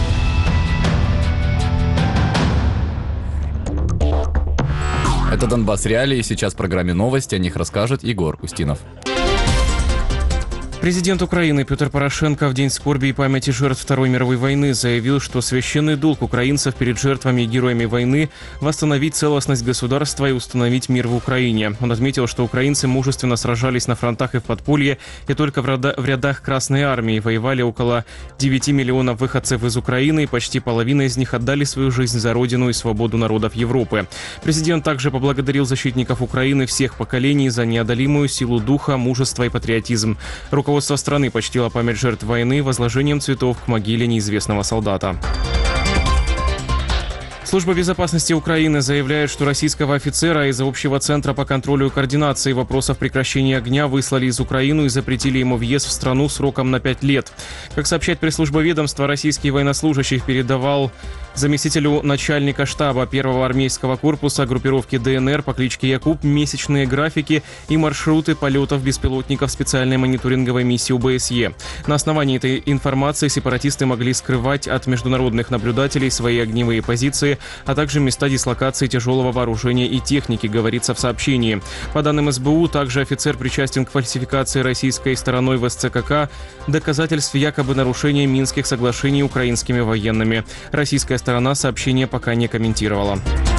Это «Донбасс Реалии». Сейчас в программе новости. О них расскажет Егор Устинов. Президент Украины Петр Порошенко в День скорби и памяти жертв Второй мировой войны заявил, что священный долг украинцев перед жертвами и героями войны – восстановить целостность государства и установить мир в Украине. Он отметил, что украинцы мужественно сражались на фронтах и в подполье, и только в, рода, в рядах Красной Армии воевали около девяти миллионов выходцев из Украины, и почти половина из них отдали свою жизнь за родину и свободу народов Европы. Президент также поблагодарил защитников Украины всех поколений за неодолимую силу духа, мужество и патриотизм. Руководство страны почтило память жертв войны возложением цветов к могиле неизвестного солдата. Служба безопасности Украины заявляет, что российского офицера из общего центра по контролю и координации вопросов прекращения огня выслали из Украины и запретили ему въезд в страну сроком на пять лет. Как сообщает пресс-служба ведомства, российский военнослужащий передавал заместителю начальника штаба первого армейского корпуса группировки ДНР по кличке Якуб месячные графики и маршруты полетов беспилотников специальной мониторинговой миссии ОБСЕ. На основании этой информации сепаратисты могли скрывать от международных наблюдателей свои огневые позиции, а также места дислокации тяжелого вооружения и техники, говорится в сообщении. По данным СБУ, также офицер причастен к фальсификации российской стороной в СЦКК доказательств якобы нарушения Минских соглашений украинскими военными. Российская сторона сообщение пока не комментировала.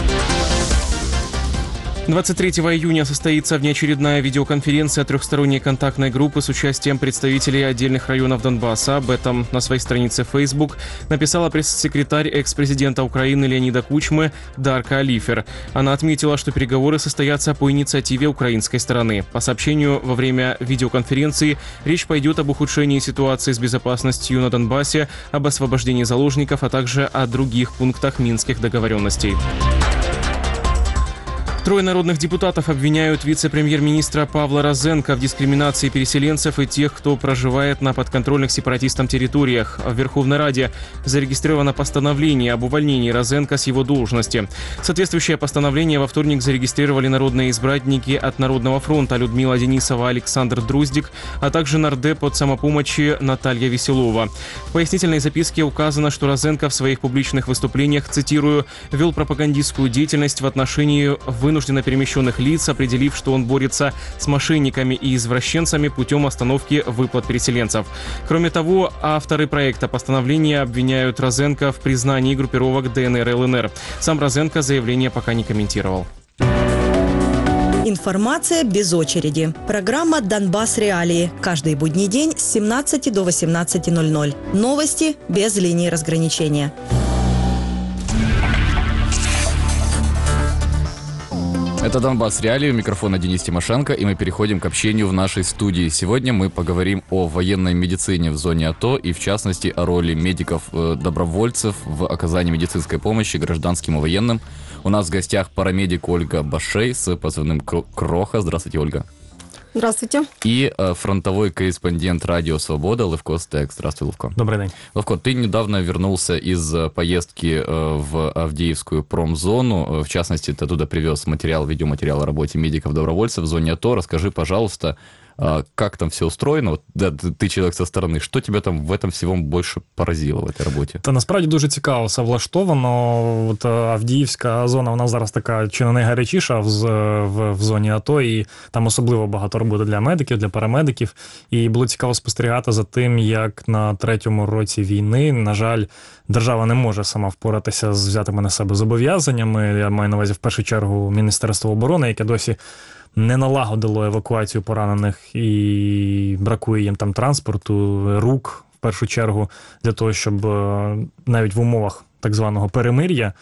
двадцать третьего июня состоится внеочередная видеоконференция трехсторонней контактной группы с участием представителей отдельных районов Донбасса. Об этом на своей странице Facebook написала пресс-секретарь экс-президента Украины Леонида Кучмы Дарка Алифер. Она отметила, что переговоры состоятся по инициативе украинской стороны. По сообщению, во время видеоконференции речь пойдет об ухудшении ситуации с безопасностью на Донбассе, об освобождении заложников, а также о других пунктах минских договоренностей. Трое народных депутатов обвиняют вице-премьер-министра Павла Розенко в дискриминации переселенцев и тех, кто проживает на подконтрольных сепаратистам территориях. В Верховной Раде зарегистрировано постановление об увольнении Розенко с его должности. Соответствующее постановление во вторник зарегистрировали народные избранники от Народного фронта Людмила Денисова, Александр Друздик, а также нардеп от самопомощи Наталья Веселова. В пояснительной записке указано, что Розенко в своих публичных выступлениях, цитирую, вел пропагандистскую деятельность в отношении вынужденных вынужденно перемещенных лиц, определив, что он борется с мошенниками и извращенцами путем остановки выплат переселенцев. Кроме того, авторы проекта постановления обвиняют Розенко в признании группировок ДНР и ЛНР. Сам Розенко заявление пока не комментировал. Информация без очереди. Программа «Донбасс Реалии». Каждый будний день с семнадцати до восемнадцати ноль ноль. Новости без линии разграничения. Это «Донбасс Реалии», у микрофона Денис Тимошенко, и мы переходим к общению в нашей студии. Сегодня мы поговорим о военной медицине в зоне АТО и, в частности, о роли медиков-добровольцев в оказании медицинской помощи гражданским и военным. У нас в гостях парамедик Ольга Башей с позывным «Кроха». Здравствуйте, Ольга. Здравствуйте. И э, фронтовой корреспондент «Радио Свобода» Левко Стек. Здравствуй, Левко. Добрый день. Левко, ты недавно вернулся из поездки э, в Авдеевскую промзону. В частности, ты оттуда привез материал, видеоматериал о работе медиков-добровольцев в зоне АТО. Расскажи, пожалуйста, э, как там все устроено? Вот, да, ты, ти человек со стороны. Що тебе там в этом всем больше поразило в этой роботі? Та насправді дуже цікаво все влаштовано. От Авдіївська зона, вона зараз така чи не найгарячіша в, в, в зоні АТО, і там особливо багато роботи для медиків, для парамедиків. І було цікаво спостерігати за тим, як на третьому році війни, на жаль, держава не може сама впоратися з взятими на себе зобов'язаннями. Я маю на увазі в першу чергу Міністерство оборони, яке досі не налагодило евакуацію поранених і бракує їм там транспорту, рук, в першу чергу, для того, щоб навіть в умовах так званого перемир'я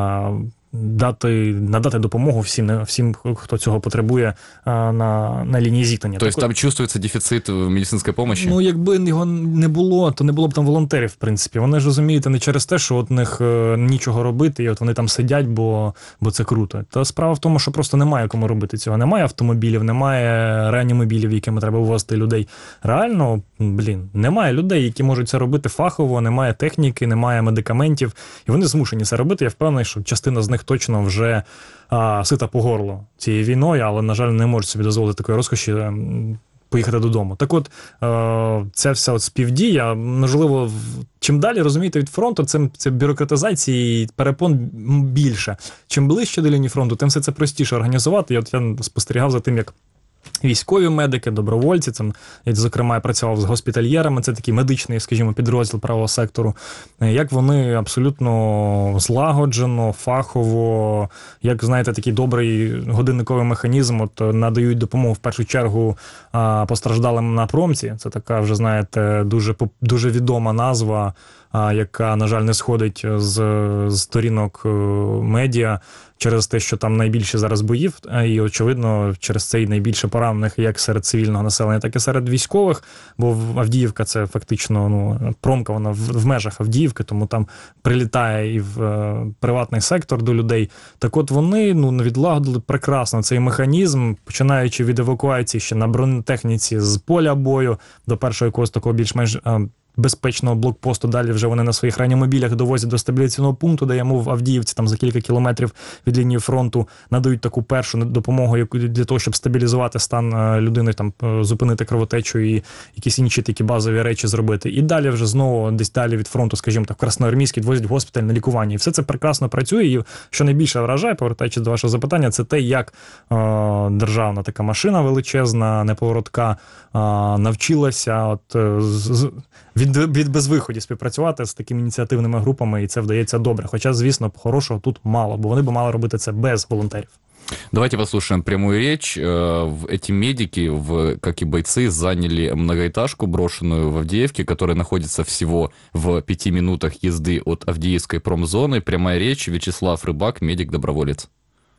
дати, надати допомогу всім, всім, хто цього потребує на, на лінії зіткнення. Тобто там чувствується дефіцит медицинської допомоги? Ну, якби його не було, то не було б там волонтерів, в принципі. Вони ж розуміють, не через те, що от них нічого робити, і от вони там сидять, бо, бо це круто. Та справа в тому, що просто немає кому робити цього. Немає автомобілів, немає реанімобілів, якими треба вивозити людей. Реально, блін, немає людей, які можуть це робити фахово, немає техніки, немає медикаментів, і вони змушені це робити. Я впевнений, що частина з них точно вже а, сита по горло цією війною, але, на жаль, не можуть собі дозволити такої розкоші а, поїхати додому. Так от, а, ця вся от співдія, можливо, чим далі, розумієте, від фронту, це, це бюрократизації і перепон більше. Чим ближче до лінії фронту, тим все це простіше організувати. І от я спостерігав за тим, як військові медики, добровольці, там, я, зокрема, я працював з госпітальєрами, це такий медичний, скажімо, підрозділ правого сектору, як вони абсолютно злагоджено, фахово, як, знаєте, такий добрий годинниковий механізм, от, надають допомогу, в першу чергу, постраждалим на промці. Це така вже, знаєте, дуже, дуже відома назва, яка, на жаль, не сходить з, з сторінок медіа, через те, що там найбільше зараз боїв, і, очевидно, через це і найбільше поранених як серед цивільного населення, так і серед військових, бо Авдіївка – це фактично, ну, промка, вона в, в межах Авдіївки, тому там прилітає і в е, приватний сектор до людей. Так от вони, ну, відлагодили прекрасно цей механізм, починаючи від евакуації ще на бронетехніці з поля бою до першого якогось такого більш-менш е, безпечного блокпосту. Далі вже вони на своїх реанімобілях довозять до стабіляційного пункту, де йому в Авдіївці, там за кілька кілометрів від лінії фронту, надають таку першу допомогу для того, щоб стабілізувати стан людини, там зупинити кровотечу і якісь інші такі базові речі зробити. І далі вже знову десь далі від фронту, скажімо так, в Красноармійський відвозять в госпіталь на лікування. І все це прекрасно працює. І що найбільше вражає, повертаючись до вашого запитання, це те, як е, державна така машина величезна, неповоротка, е, навчилася от, е, з, від, від безвиході співпрацювати з такими ініціативними групами, і це вдається добре. Хоча, звісно, хорошого тут мало, бо вони б мали робити це без волонтерів. Давайте послушаем прямую речь. Эти медики, как и бойцы, заняли многоэтажку, брошенную в Авдеевке, которая находится всего в пяти минутах езды от Авдеевской промзоны. Прямая речь. Вячеслав Рыбак, медик-доброволец.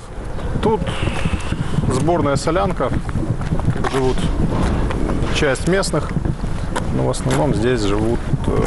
Тут сборная солянка. Живут часть местных, но в основном здесь живут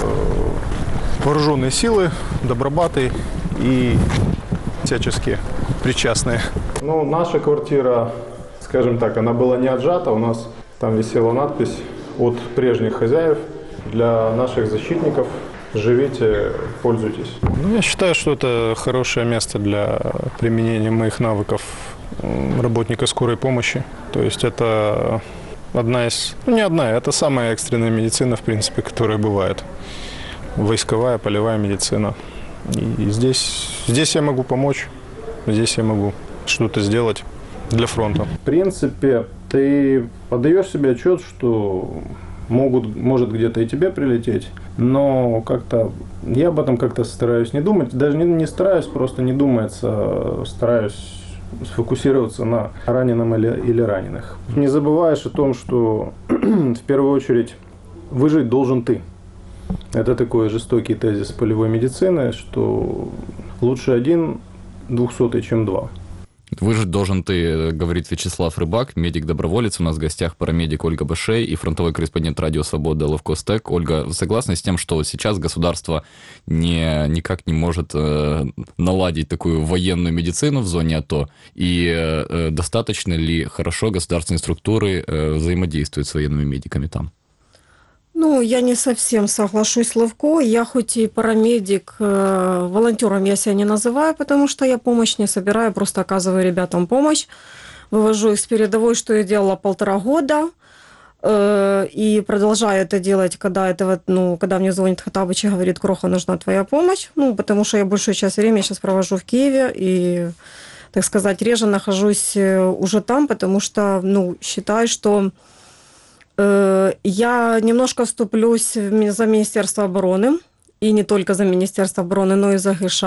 вооруженные силы, добробаты и всяческие причастные. Ну, наша квартира, скажем так, она была не отжата. У нас там висела надпись от прежних хозяев: для наших защитников живите, пользуйтесь. Ну, я считаю, что это хорошее место для применения моих навыков работника скорой помощи. То есть это одна из, ну не одна, это самая экстренная медицина, в принципе, которая бывает. Войсковая, полевая медицина. И здесь, здесь я могу помочь, здесь я могу что-то сделать для фронта. В принципе, ты отдаешь себе отчет, что могут, может где-то и тебе прилететь, но как-то я об этом как-то стараюсь не думать, даже не, не стараюсь, просто не думается, стараюсь сфокусироваться на раненом или, или раненых. Не забываешь о том, что в первую очередь выжить должен ты. Это такой жестокий тезис полевой медицины, что лучше один двухсотый, чем два. Выжить должен ты, говорит Вячеслав Рыбак, медик-доброволец. У нас в гостях парамедик Ольга Башей и фронтовой корреспондент Радио Свобода Левкостек. Ольга, вы согласны с тем, что сейчас государство не, никак не может э, наладить такую военную медицину в зоне АТО? И э, достаточно ли хорошо государственные структуры э, взаимодействуют с военными медиками там? Ну, я не совсем соглашусь с Левко. Я хоть и парамедик, э, волонтером я себя не называю, потому что я помощь не собираю, просто оказываю ребятам помощь. Вывожу их с передовой, что я делала полтора года. Э, и продолжаю это делать, когда, это, ну, когда мне звонит Хаттабыч и говорит: Кроха, нужна твоя помощь. Ну, потому что я большую часть времени сейчас провожу в Киеве и, так сказать, реже нахожусь уже там, потому что, ну, считаю, что я немножко вступлюсь за Министерство обороны, и не только за Министерство обороны, но и за ГШ.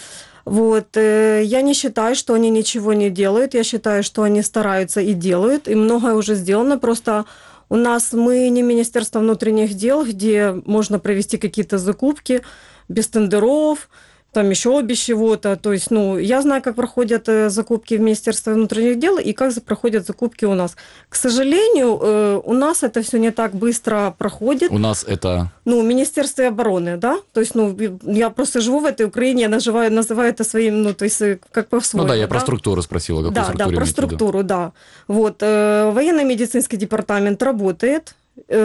Вот. Я не считаю, что они ничего не делают, я считаю, что они стараются и делают, и многое уже сделано, просто у нас мы не Министерство внутренних дел, где можно провести какие-то закупки без тендеров, там еще без чего-то. То есть, ну, я знаю, как проходят закупки в Министерстве внутренних дел и как проходят закупки у нас. К сожалению, у нас это все не так быстро проходит. У нас это... Ну, Министерство обороны, да? То есть, ну, я просто живу в этой Украине, я называю, называю это своим, ну, то есть, как по-своему. Ну да, я да? про структуру спросила, какую да, структуру да, про структуру, да. Вот, военно-медицинский департамент работает,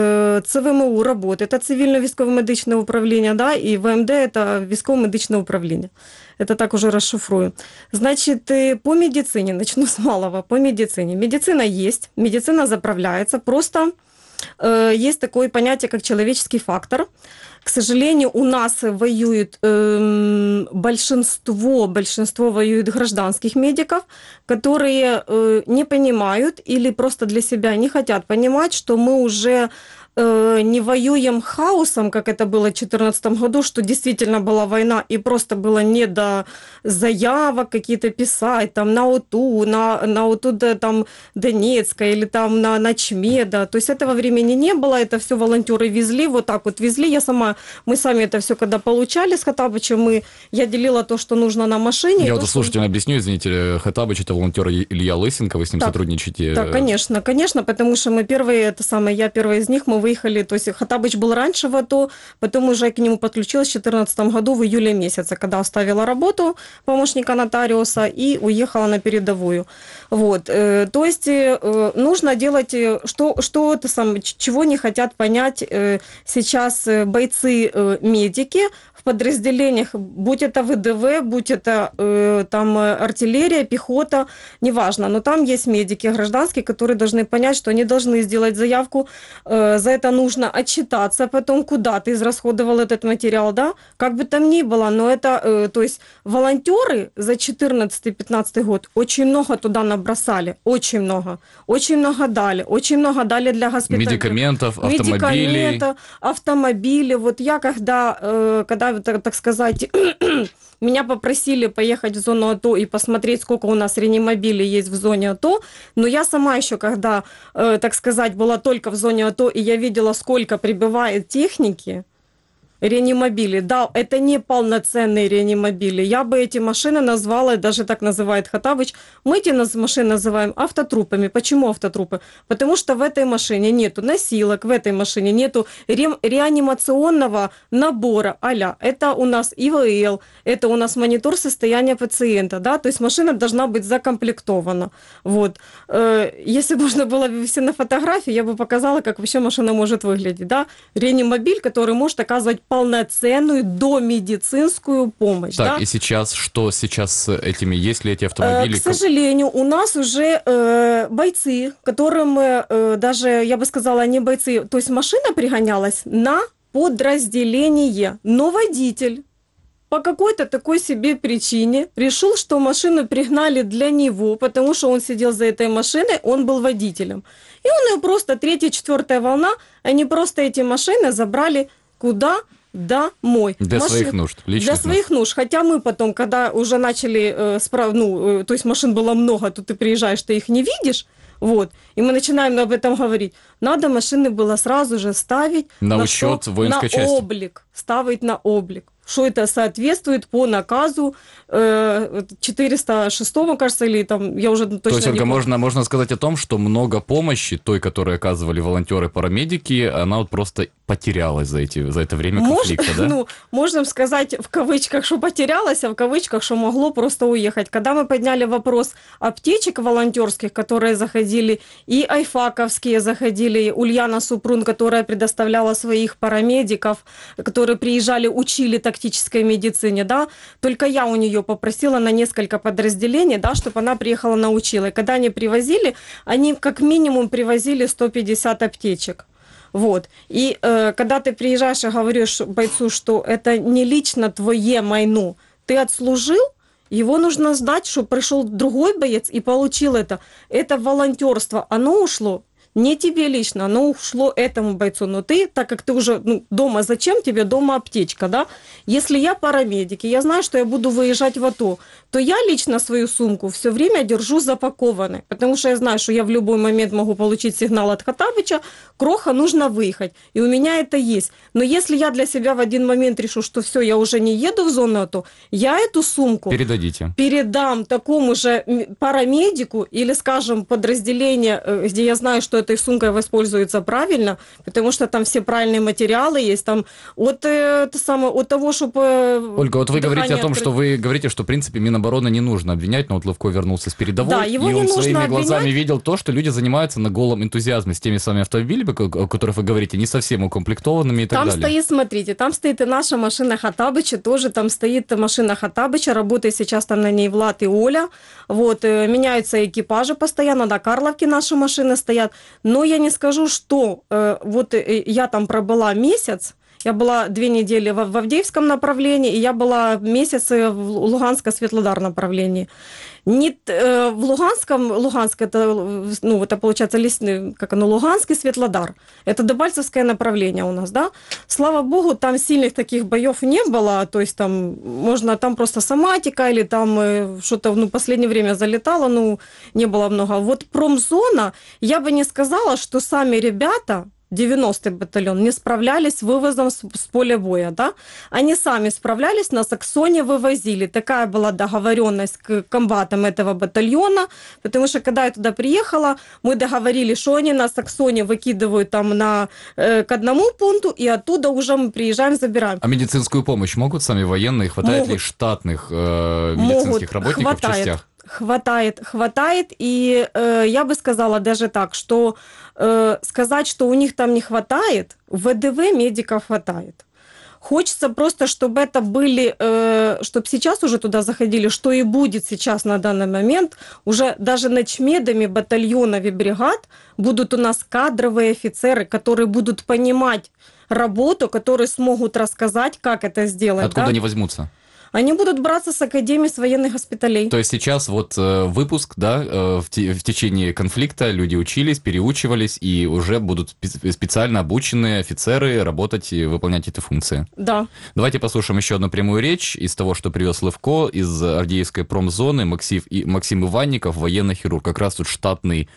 ЦВМУ работает, это цивільно-військово-медичне управління, да, і ВМД это військово-медичне управління. Это так уже расшифрую. Значит, по медицине, начну с малого, по медицине. Медицина есть, медицина заправляется, просто э, есть такое понятие, как человеческий фактор. К сожалению, у нас воюет э, большинство, большинство воюет гражданских медиков, которые э, не понимают или просто для себя не хотят понимать, что мы уже э, не воюем хаосом, как это было в две тысячи четырнадцатом году, что действительно была война и просто было не до заявок какие-то писать, там на ОТУ, на, на ОТУ там Донецка или там на Начмеда. То есть этого времени не было, это все волонтеры везли, вот так вот везли. Я сама, мы сами это все когда получали с Хаттабычем, мы, я делила то, что нужно на машине. Я вот то, слушайте, что... объясню, извините, Хаттабыч это волонтер Илья Лысенко, вы с ним так, сотрудничаете? Да, конечно, конечно, потому что мы первые, это самое, я первая из них, мы выехали, то есть Хаттабыч был раньше в АТО, потом уже я к нему подключилась в две тысячи четырнадцатом году в июле месяце, когда оставила работу помощника нотариуса и уехала на передовую. Вот, то есть нужно делать, что, что это самое, чего не хотят понять сейчас бойцы-медики в подразделениях, будь это ВДВ, будь это э, там артиллерия, пехота, неважно, но там есть медики гражданские, которые должны понять, что они должны сделать заявку, э, за это нужно отчитаться потом, куда ты израсходовал этот материал, да, как бы там ни было, но это, э, то есть волонтеры за четырнадцатый-пятнадцатый год очень много туда набросали, очень много, очень много дали, очень много дали для госпиталей. Медикаментов, автомобилей. Медикаменты, автомобили, вот я когда, э, когда Так, так сказать, меня попросили поехать в зону АТО и посмотреть, сколько у нас реанимобилей есть в зоне АТО, но я сама еще, когда, э, так сказать, была только в зоне АТО, и я видела, сколько прибывает техники, реанимобили, да, это не полноценные реанимобили. Я бы эти машины назвала, даже так называет Хаттабыч, мы эти машины называем автотрупами. Почему автотрупы? Потому что в этой машине нету носилок, в этой машине нету ре- реанимационного набора а-ля. Это у нас И В Л, это у нас монитор состояния пациента, да, то есть машина должна быть закомплектована. Вот. Э, если бы можно было вести на фотографии, я бы показала, как вообще машина может выглядеть, да. Реанимобиль, который может оказывать полноценную домедицинскую помощь. Так, да? И сейчас, что сейчас с этими, есть ли эти автомобили? К сожалению, у нас уже э, бойцы, которым э, даже, я бы сказала, не бойцы, то есть машина пригонялась на подразделение, но водитель по какой-то такой себе причине решил, что машину пригнали для него, потому что он сидел за этой машиной, он был водителем. И он ее просто, третья, четвертая волна, они просто эти машины забрали куда? домой. Для Машин- своих нужд, личных Для своих нужд. Хотя мы потом, когда уже начали, э, справ... ну, э, то есть машин было много, то ты приезжаешь, ты их не видишь, вот, и мы начинаем об этом говорить. Надо машины было сразу же ставить На на учет что? воинской на части. облик, ставить на облик. Что это соответствует по наказу э, четыреста шестому, кажется, или там, я уже точно То есть, не Ольга, помню. можно, можно сказать о том, что много помощи, той, которую оказывали волонтеры-парамедики, она вот просто потерялась за, эти, за это время конфликта, Мож- да? Ну, можно сказать в кавычках, что потерялось, а в кавычках, что могло просто уехать. Когда мы подняли вопрос аптечек волонтерских, которые заходили, и айфаковские заходили, и Ульяна Супрун, которая предоставляла своих парамедиков, которые приезжали, учили тактической медицине, да, только я у нее попросила на несколько подразделений, да, чтобы она приехала, научила. И когда они привозили, они как минимум привозили сто пятьдесят аптечек. Вот. И э, когда ты приезжаешь и говоришь бойцу, что это не лично твое майно, ты отслужил, его нужно знать, что пришел другой боец и получил это. Это волонтерство, оно ушло не тебе лично, оно ушло этому бойцу. Но ты, так как ты уже ну, дома, зачем тебе дома аптечка, да? Если я парамедик, и я знаю, что я буду выезжать в АТО, то я лично свою сумку все время держу запакованной, потому что я знаю, что я в любой момент могу получить сигнал от Хаттабыча, Кроха, нужно выехать. И у меня это есть. Но если я для себя в один момент решу, что все, я уже не еду в зону АТО, я эту сумку Передадите. передам такому же парамедику или, скажем, подразделение, где я знаю, что этой сумкой воспользуются правильно, потому что там все правильные материалы есть, там от, это самое, от того, чтобы... Ольга, вот вы говорите о том, открыть... что вы говорите, что, в принципе, Минобороны не нужно обвинять, но вот Левко вернулся с передовой, Да, его и не он нужно своими обвинять. глазами видел то, что люди занимаются на голом энтузиазме с теми самыми автомобилями, о которых вы говорите, не совсем укомплектованными и так Там далее. стоит, смотрите, там стоит и наша машина Хаттабыча, тоже там стоит машина Хаттабыча, работает сейчас там на ней Влад и Оля, вот, меняются экипажи постоянно, на Карловке наши машины стоят, но я не скажу, что э, вот э, я там пробыла месяц, я была две недели в, в Авдеевском направлении, и я была месяц в Луганско-Светлодар направлении. Не, э, в Луганском, Луганск это, ну, это получается лесный, как оно, Луганск и Светлодар. Это Дебальцевское направление у нас, да. Слава богу, там сильных таких боев не было, то есть там можно, там просто соматика или там э, что-то, ну, в последнее время залетало, ну, не было много. Вот промзона, я бы не сказала, что сами ребята, девяностый батальон, не справлялись с вывозом с, с поля боя, да? Они сами справлялись, на Саксоне вывозили. Такая была договоренность к комбатам этого батальона, потому что когда я туда приехала, мы договорились, что они на Саксоне выкидывают там на, э, к одному пункту, и оттуда уже мы приезжаем, забираем. А медицинскую помощь могут сами военные? Хватает Могут. ли штатных э, медицинских Могут. работников Хватает. в частях? Хватает, хватает, и э, я бы сказала даже так, что э, сказать, что у них там не хватает, в ВДВ медиков хватает. Хочется просто, чтобы это были, э, чтобы сейчас уже туда заходили, что и будет сейчас на данный момент, уже даже начмедами батальонов и бригад будут у нас кадровые офицеры, которые будут понимать работу, которые смогут рассказать, как это сделать. Откуда да? они возьмутся? Они будут браться с Академии, с военных госпиталей. То есть сейчас вот э, выпуск, да, э, в, те, в течение конфликта люди учились, переучивались и уже будут спе- специально обученные офицеры работать и выполнять эти функции. Да. Давайте послушаем еще одну прямую речь из того, что привез Левко из Авдеевской промзоны. Максим, и, Максим Иванников, военный хирург, как раз тут штатный,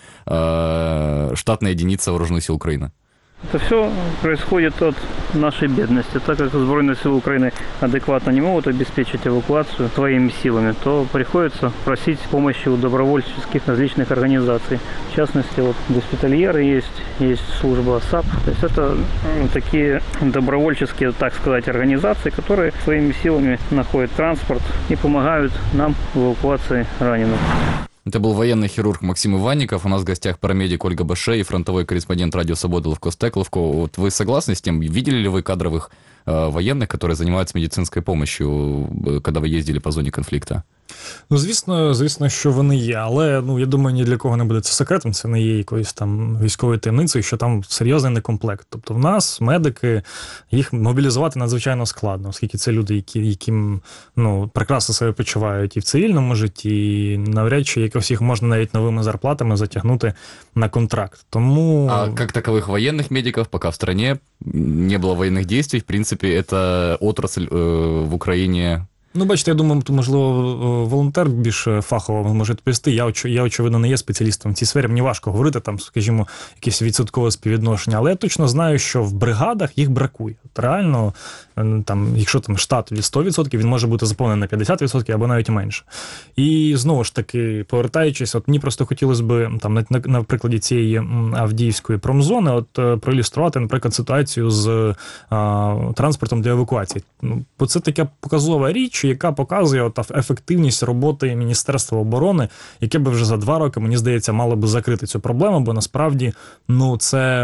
э, штатная единица Вооруженных сил Украины. Это все происходит от нашей бедности. Так как Сбройные силы Украины адекватно не могут обеспечить эвакуацию своими силами, то приходится просить помощи у добровольческих различных организаций. В частности, вот госпитальеры есть, есть служба САП. То есть это ну, такие добровольческие, так сказать, организации, которые своими силами находят транспорт и помогают нам в эвакуации раненых. Это был военный хирург Максим Иванников. У нас в гостях парамедик Ольга Баше и фронтовой корреспондент Радио Свобода Левко Стек. Левко, вот вы согласны с тем? Видели ли вы кадровых э, военных, которые занимаются медицинской помощью, когда вы ездили по зоне конфликта? Ну, звісно, звісно, що вони є, але, ну, я думаю, ні для кого не буде це секретом, це не є якоюсь там військовою таємницею, що там серйозний некомплект. Тобто в нас медики, їх мобілізувати надзвичайно складно, оскільки це люди, які, яким, ну, прекрасно себе почувають і в цивільному житті, і навряд чи якось їх можна навіть новими зарплатами затягнути на контракт. Тому... А как таковых военных медиков пока в стране не было военных действий, в принципе, это отрасль э, в Украине... Ну, бачите, я думаю, то, можливо, волонтер більш фахово може відповісти. Я, я, очевидно, не є спеціалістом в цій сфері. Мені важко говорити, там, скажімо, якесь відсоткове співвідношення. Але я точно знаю, що в бригадах їх бракує. От реально, там, якщо там штат від сто відсотків, він може бути заповнений на п'ятдесят відсотків або навіть менше. І, знову ж таки, повертаючись, от мені просто хотілося б, там, на, на, на прикладі цієї Авдіївської промзони, от проілюструвати, наприклад, ситуацію з а, транспортом для евакуації. Ну, бо це така показова річ, яка показує от ефективність роботи Міністерства оборони, яке би вже за два роки, мені здається, мало би закрити цю проблему, бо насправді, ну, це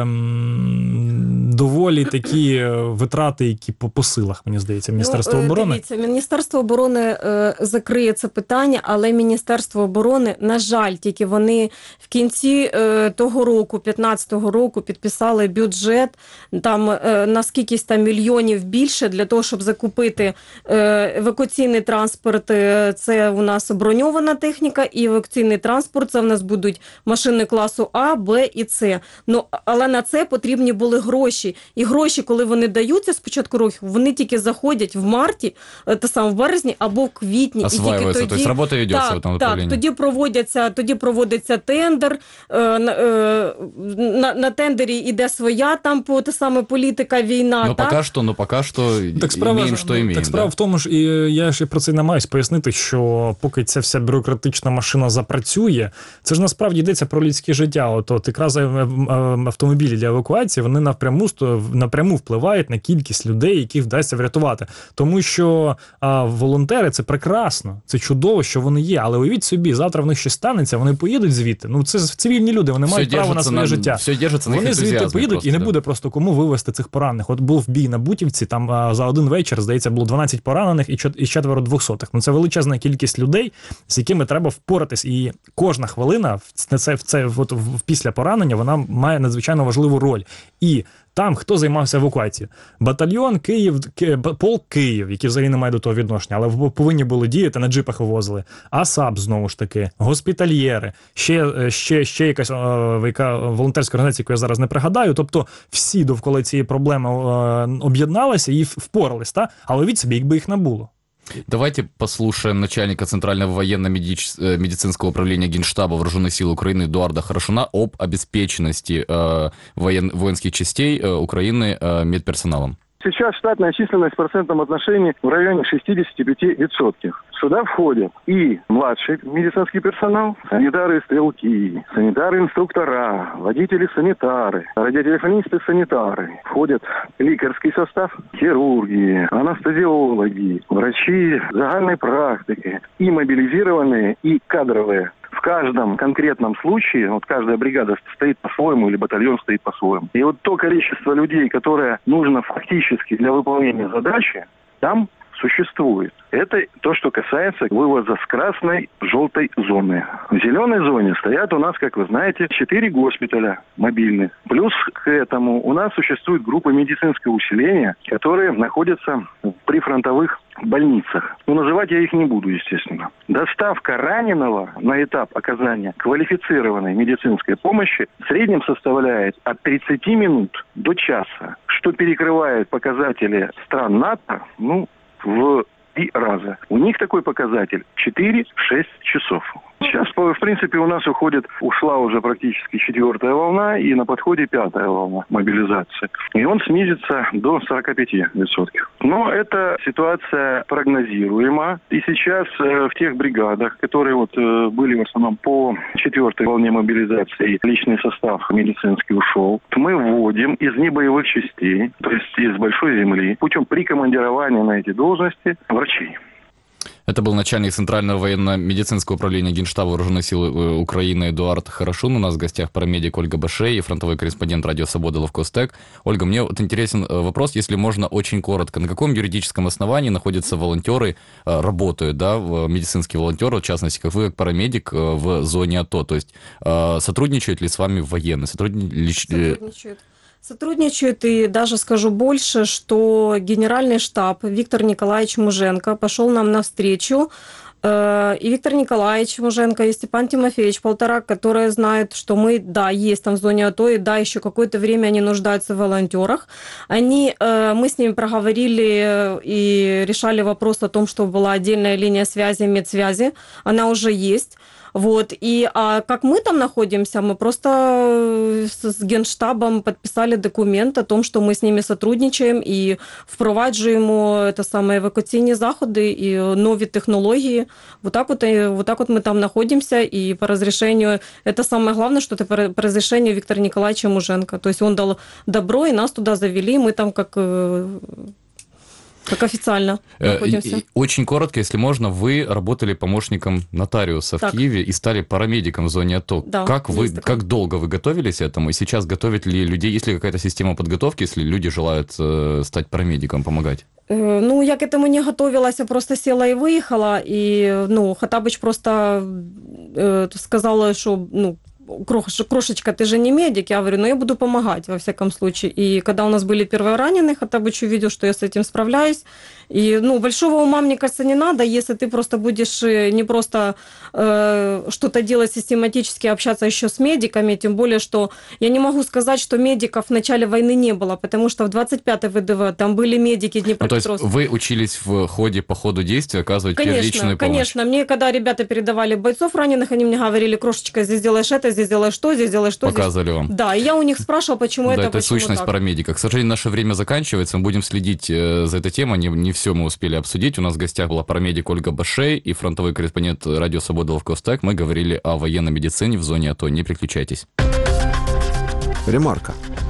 м, доволі такі витрати, які по, по силах, мені здається, Міністерство ну, оборони. Дивіться, Міністерство оборони е, закриє це питання, але Міністерство оборони, на жаль, тільки вони в кінці е, того року, п'ятнадцятого року, підписали бюджет там е, на скількись там мільйонів більше для того, щоб закупити е, евакуаційний транспорт, це у нас броньована техніка, і евакуаційний транспорт, це у нас будуть машини класу А, Б і С. Ну, але на це потрібні були гроші. І гроші, коли вони даються з початку року, вони тільки заходять в марті, те саме в березні або в квітні. Осваюються, тоді, тобто робота ведеться в тому Так, тоді проводяться, тоді проводиться тендер, е, е, на, на тендері йде своя там по те саме політика, війна. Ну, так? поки що, ну, поки що, так справа, імеємо, що імеємо. Так справа да? в тому ж, і я ще про це намагаюсь пояснити, що поки ця вся бюрократична машина запрацює, це ж насправді йдеться про людське життя. От, от якраз автомобілі для евакуації, вони напряму, напряму впливають на кількість людей, яких вдасться врятувати. Тому що а, волонтери – це прекрасно, це чудово, що вони є. Але уявіть собі, завтра в них щось станеться, вони поїдуть звідти. Ну, це цивільні люди, вони все мають право на своє на, життя. Все держиться на вони звідти поїдуть просто, і не да. буде просто кому вивезти цих поранених. От був бій на Бутівці, там а, за один вечір, здається, було дванадцять поранених і, і четверо двохсотих. Ну, це величезна кількість людей, з якими треба впоратись. І кожна хвилина в це, в це, от, в, після поранення, вона має надзвичайно важливу роль. І там хто займався евакуацією? Батальйон Київ, полк Київ, який взагалі не має до того відношення, але повинні були діяти, на джипах вивозили. АСАП, знову ж таки, госпітальєри, ще, ще, ще якась о, яка волонтерська організація, яку я зараз не пригадаю. Тобто всі довкола цієї проблеми о, об'єдналися і впорались. Та? Але від собі, якби їх не було. Давайте послушаем начальника Центрального военно-медицинского управления Генштаба Вооруженных сил Украины Эдуарда Хорошуна об обеспеченности э, воен, воинских частей э, Украины э, медперсоналом. Сейчас штатная численность в процентном отношении в районе шестьдесят пять процентов. Сюда входят и младший медицинский персонал, санитары и стрелки, санитары-инструктора, водители-санитары, радиотелефонисты-санитары. Входят лекарский состав, хирурги, анестезиологи, врачи загальной практики, и мобилизированные, и кадровые. В каждом конкретном случае, вот каждая бригада стоит по-своему или батальон стоит по-своему. И вот то количество людей, которое нужно фактически для выполнения задачи, там существует. Это то, что касается вывоза с красной, желтой зоны. В зеленой зоне стоят у нас, как вы знаете, четыре госпиталя мобильных. Плюс к этому у нас существуют группы медицинского усиления, которые находятся в прифронтовых больницах. Но называть я их не буду, естественно. Доставка раненого на этап оказания квалифицированной медицинской помощи в среднем составляет от тридцати минут до часа, что перекрывает показатели стран НАТО, ну, в три раза. У них такой показатель четыре-шесть часов. Сейчас, в принципе, у нас уходит, ушла уже практически четвертая волна, и на подходе пятая волна мобилизации. И он снизится до сорока пяти процентов. Но эта ситуация прогнозируема. И сейчас э, в тех бригадах, которые вот э, были в основном по четвертой волне мобилизации, личный состав медицинский ушел, мы вводим из небоевых частей, то есть из большой земли, путем прикомандирования на эти должности врачей. Это был начальник Центрального военно-медицинского управления Генштаба Вооруженных сил Украины Эдуард Хорошун. У нас в гостях парамедик Ольга Башей и фронтовой корреспондент Радио Свобода Ловкостек. Ольга, мне вот интересен вопрос, если можно очень коротко. На каком юридическом основании находятся волонтеры, работают, да, медицинские волонтеры, в частности, как вы, как парамедик в зоне АТО? То есть сотрудничают ли с вами военные? Сотрудничают. Сотрудничают, и даже скажу больше, что генеральный штаб Виктор Николаевич Муженко пошел нам навстречу. И Виктор Николаевич Муженко, и Степан Тимофеевич Полторак, которые знают, что мы, да, есть там в зоне АТО, и да, еще какое-то время они нуждаются в волонтерах. Они, мы с ними проговорили и решали вопрос о том, что была отдельная линия связи, медсвязи. Она уже есть. Вот. И а как мы там находимся, мы просто с Генштабом подписали документ о том, что мы с ними сотрудничаем і впроваджуємо те саме евакуаційні заходи і нові технології. Вот так вот, вот так вот мы там находимся, и по разрешению, это самое главное, что это по разрешению Виктора Николаевича Муженко. То есть он дал добро, и нас туда завели, мы там как... Как официально находимся. Очень коротко, если можно, вы работали помощником нотариуса так. в Киеве и стали парамедиком в зоне АТО. Да, как, вы, как долго вы готовились к этому? И сейчас готовят ли людей, есть ли какая-то система подготовки, если люди желают э, стать парамедиком, помогать? Э, ну, я к этому не готовилась, я просто села и выехала. И, ну, Хаттабыч просто э, сказала, что, ну, Крошечка, ты же не медик. Я говорю, ну я буду помогать во всяком случае. И когда у нас были первые раненые, Хаттабыч увидел, что я с этим справляюсь. И, ну, большого ума, мне кажется, не надо, если ты просто будешь не просто э, что-то делать систематически, общаться еще с медиками, тем более, что я не могу сказать, что медиков в начале войны не было, потому что в двадцать пятой ВДВ там были медики Днепропетровска. Ну, то есть вы учились в ходе, по ходу действия оказывать конечно, первичную помощь? Конечно, мне когда ребята передавали бойцов раненых, они мне говорили, Крошечка, здесь делаешь это, здесь делаешь то, здесь делаешь то. Показывали здесь... вам? Да, и я у них спрашивала, почему да, это, это почему сущность так. парамедика. К сожалению, наше время заканчивается, мы будем следить за этой темой, не, не все мы успели обсудить. У нас в гостях была парамедик Ольга Башей и фронтовой корреспондент Радио Свобода Ловкостек. Мы говорили о военной медицине в зоне АТО. Не переключайтесь. Ремарка.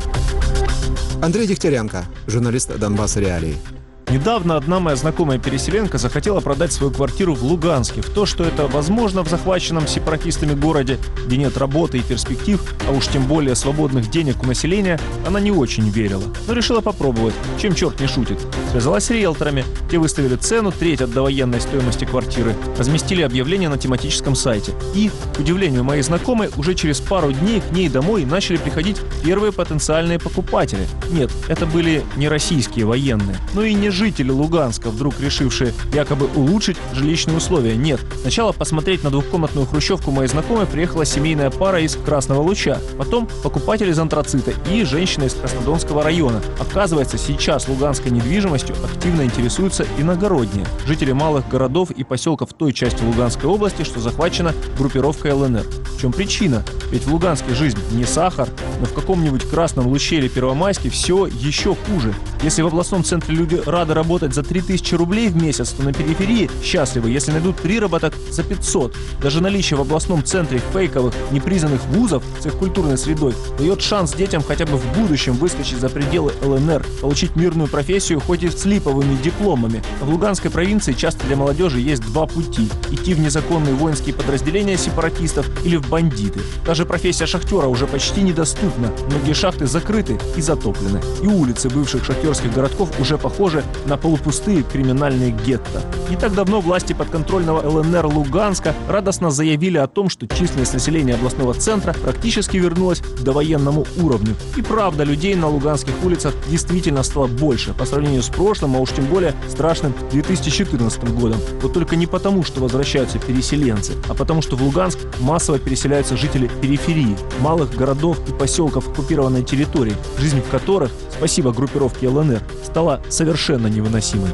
Андрей Дегтяренко, журналист «Донбасс Реалии». Недавно одна моя знакомая переселенка захотела продать свою квартиру в Луганске. В то, что это возможно в захваченном сепаратистами городе, где нет работы и перспектив, а уж тем более свободных денег у населения, она не очень верила. Но решила попробовать, чем черт не шутит. Связалась с риэлторами, те выставили цену, треть от довоенной стоимости квартиры, разместили объявление на тематическом сайте. И, к удивлению моей знакомой, уже через пару дней к ней домой начали приходить первые потенциальные покупатели. Нет, это были не российские военные, но и не жители Луганска, вдруг решившие якобы улучшить жилищные условия. Нет. Сначала посмотреть на двухкомнатную хрущевку моей знакомой приехала семейная пара из Красного Луча. Потом покупатель из Антрацита и женщина из Краснодонского района. Оказывается, сейчас луганской недвижимостью активно интересуются иногородние. Жители малых городов и поселков той части Луганской области, что захвачена группировкой ЛНР. В чем причина? Ведь в Луганске жизнь не сахар, но в каком-нибудь Красном Луче или Первомайске все еще хуже. Если в областном центре люди рады работать за три тысячи рублей в месяц, то на периферии счастливы, если найдут приработок за пятьсот. Даже наличие в областном центре фейковых, непризнанных вузов с их культурной средой дает шанс детям хотя бы в будущем выскочить за пределы ЛНР, получить мирную профессию хоть и с липовыми дипломами. В Луганской провинции часто для молодежи есть два пути – идти в незаконные воинские подразделения сепаратистов или в бандиты. Даже профессия шахтера уже почти недоступна. Многие шахты закрыты и затоплены. И улицы бывших шахтерских городков уже похожи на полупустые криминальные гетто. Не так давно власти подконтрольного ЛНР Луганска радостно заявили о том, что численность населения областного центра практически вернулась к довоенному уровню. И правда, людей на луганских улицах действительно стало больше по сравнению с прошлым, а уж тем более страшным две тысячи четырнадцатым годом. Вот только не потому, что возвращаются переселенцы, а потому, что в Луганск массово переселяются жители периферии, малых городов и поселков оккупированной территории, жизнь в которых, спасибо группировке ЛНР, стала совершенно невыносимой.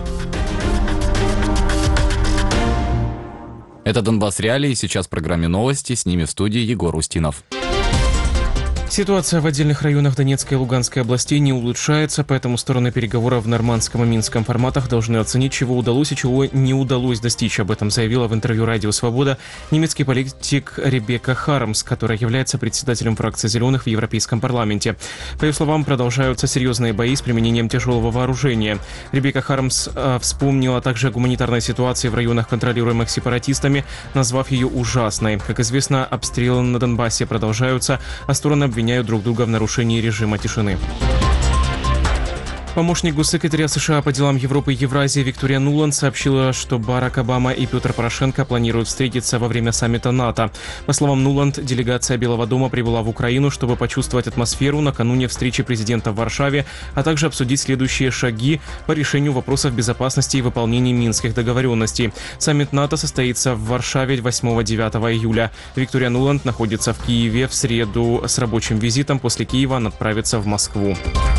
Это «Донбасс Реалии», сейчас в программе новости, с ними в студии Егор Устинов. Ситуация в отдельных районах Донецкой и Луганской областей не улучшается, поэтому стороны переговоров в нормандском и минском форматах должны оценить, чего удалось и чего не удалось достичь. Об этом заявила в интервью «Радио Свобода» немецкий политик Ребекка Хармс, которая является председателем фракции «Зеленых» в Европейском парламенте. По ее словам, продолжаются серьезные бои с применением тяжелого вооружения. Ребекка Хармс э, вспомнила также о гуманитарной ситуации в районах, контролируемых сепаратистами, назвав ее ужасной. Как известно, обстрелы на Донбассе продолжаются, а стороны обвиняют друг друга в нарушении режима тишины. Помощник госсекретаря США по делам Европы и Евразии Виктория Нуланд сообщила, что Барак Обама и Петр Порошенко планируют встретиться во время саммита НАТО. По словам Нуланд, делегация Белого дома прибыла в Украину, чтобы почувствовать атмосферу накануне встречи президента в Варшаве, а также обсудить следующие шаги по решению вопросов безопасности и выполнения минских договоренностей. Саммит НАТО состоится в Варшаве восьмого-девятого июля. Виктория Нуланд находится в Киеве в среду с рабочим визитом. После Киева она отправится в Москву.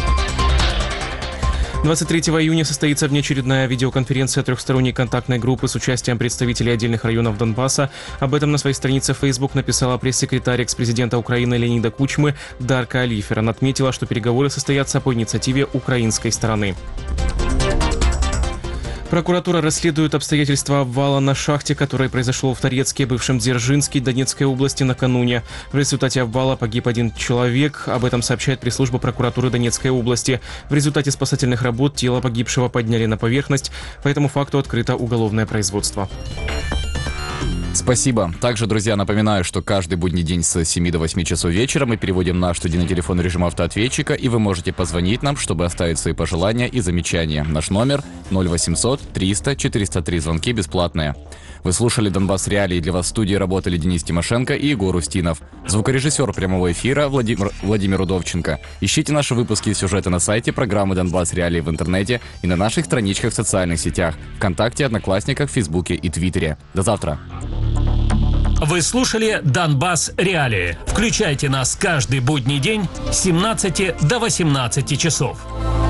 двадцать третьего июня состоится внеочередная видеоконференция трехсторонней контактной группы с участием представителей отдельных районов Донбасса. Об этом на своей странице в Facebook написала пресс-секретарь экс-президента Украины Леонида Кучмы Дарка Алифер. Она отметила, что переговоры состоятся по инициативе украинской стороны. Прокуратура расследует обстоятельства обвала на шахте, которое произошло в Торецке, бывшем Дзержинске, Донецкой области накануне. В результате обвала погиб один человек. Об этом сообщает пресс-служба прокуратуры Донецкой области. В результате спасательных работ тело погибшего подняли на поверхность. По этому факту открыто уголовное производство. Спасибо. Также, друзья, напоминаю, что каждый будний день с семи до восьми часов вечера мы переводим наш студийный телефон в режим автоответчика, и вы можете позвонить нам, чтобы оставить свои пожелания и замечания. Наш номер ноль восемьсот триста четыреста три, звонки бесплатные. Вы слушали «Донбасс Реалии», для вас в студии работали Денис Тимошенко и Егор Устинов. Звукорежиссер прямого эфира Владимир, Владимир Удовченко. Ищите наши выпуски и сюжеты на сайте программы «Донбасс Реалии» в интернете и на наших страничках в социальных сетях ВКонтакте, Одноклассниках, Фейсбуке и Твиттере. До завтра. Вы слушали «Донбасс Реалии». Включайте нас каждый будний день с семнадцати до восемнадцати часов.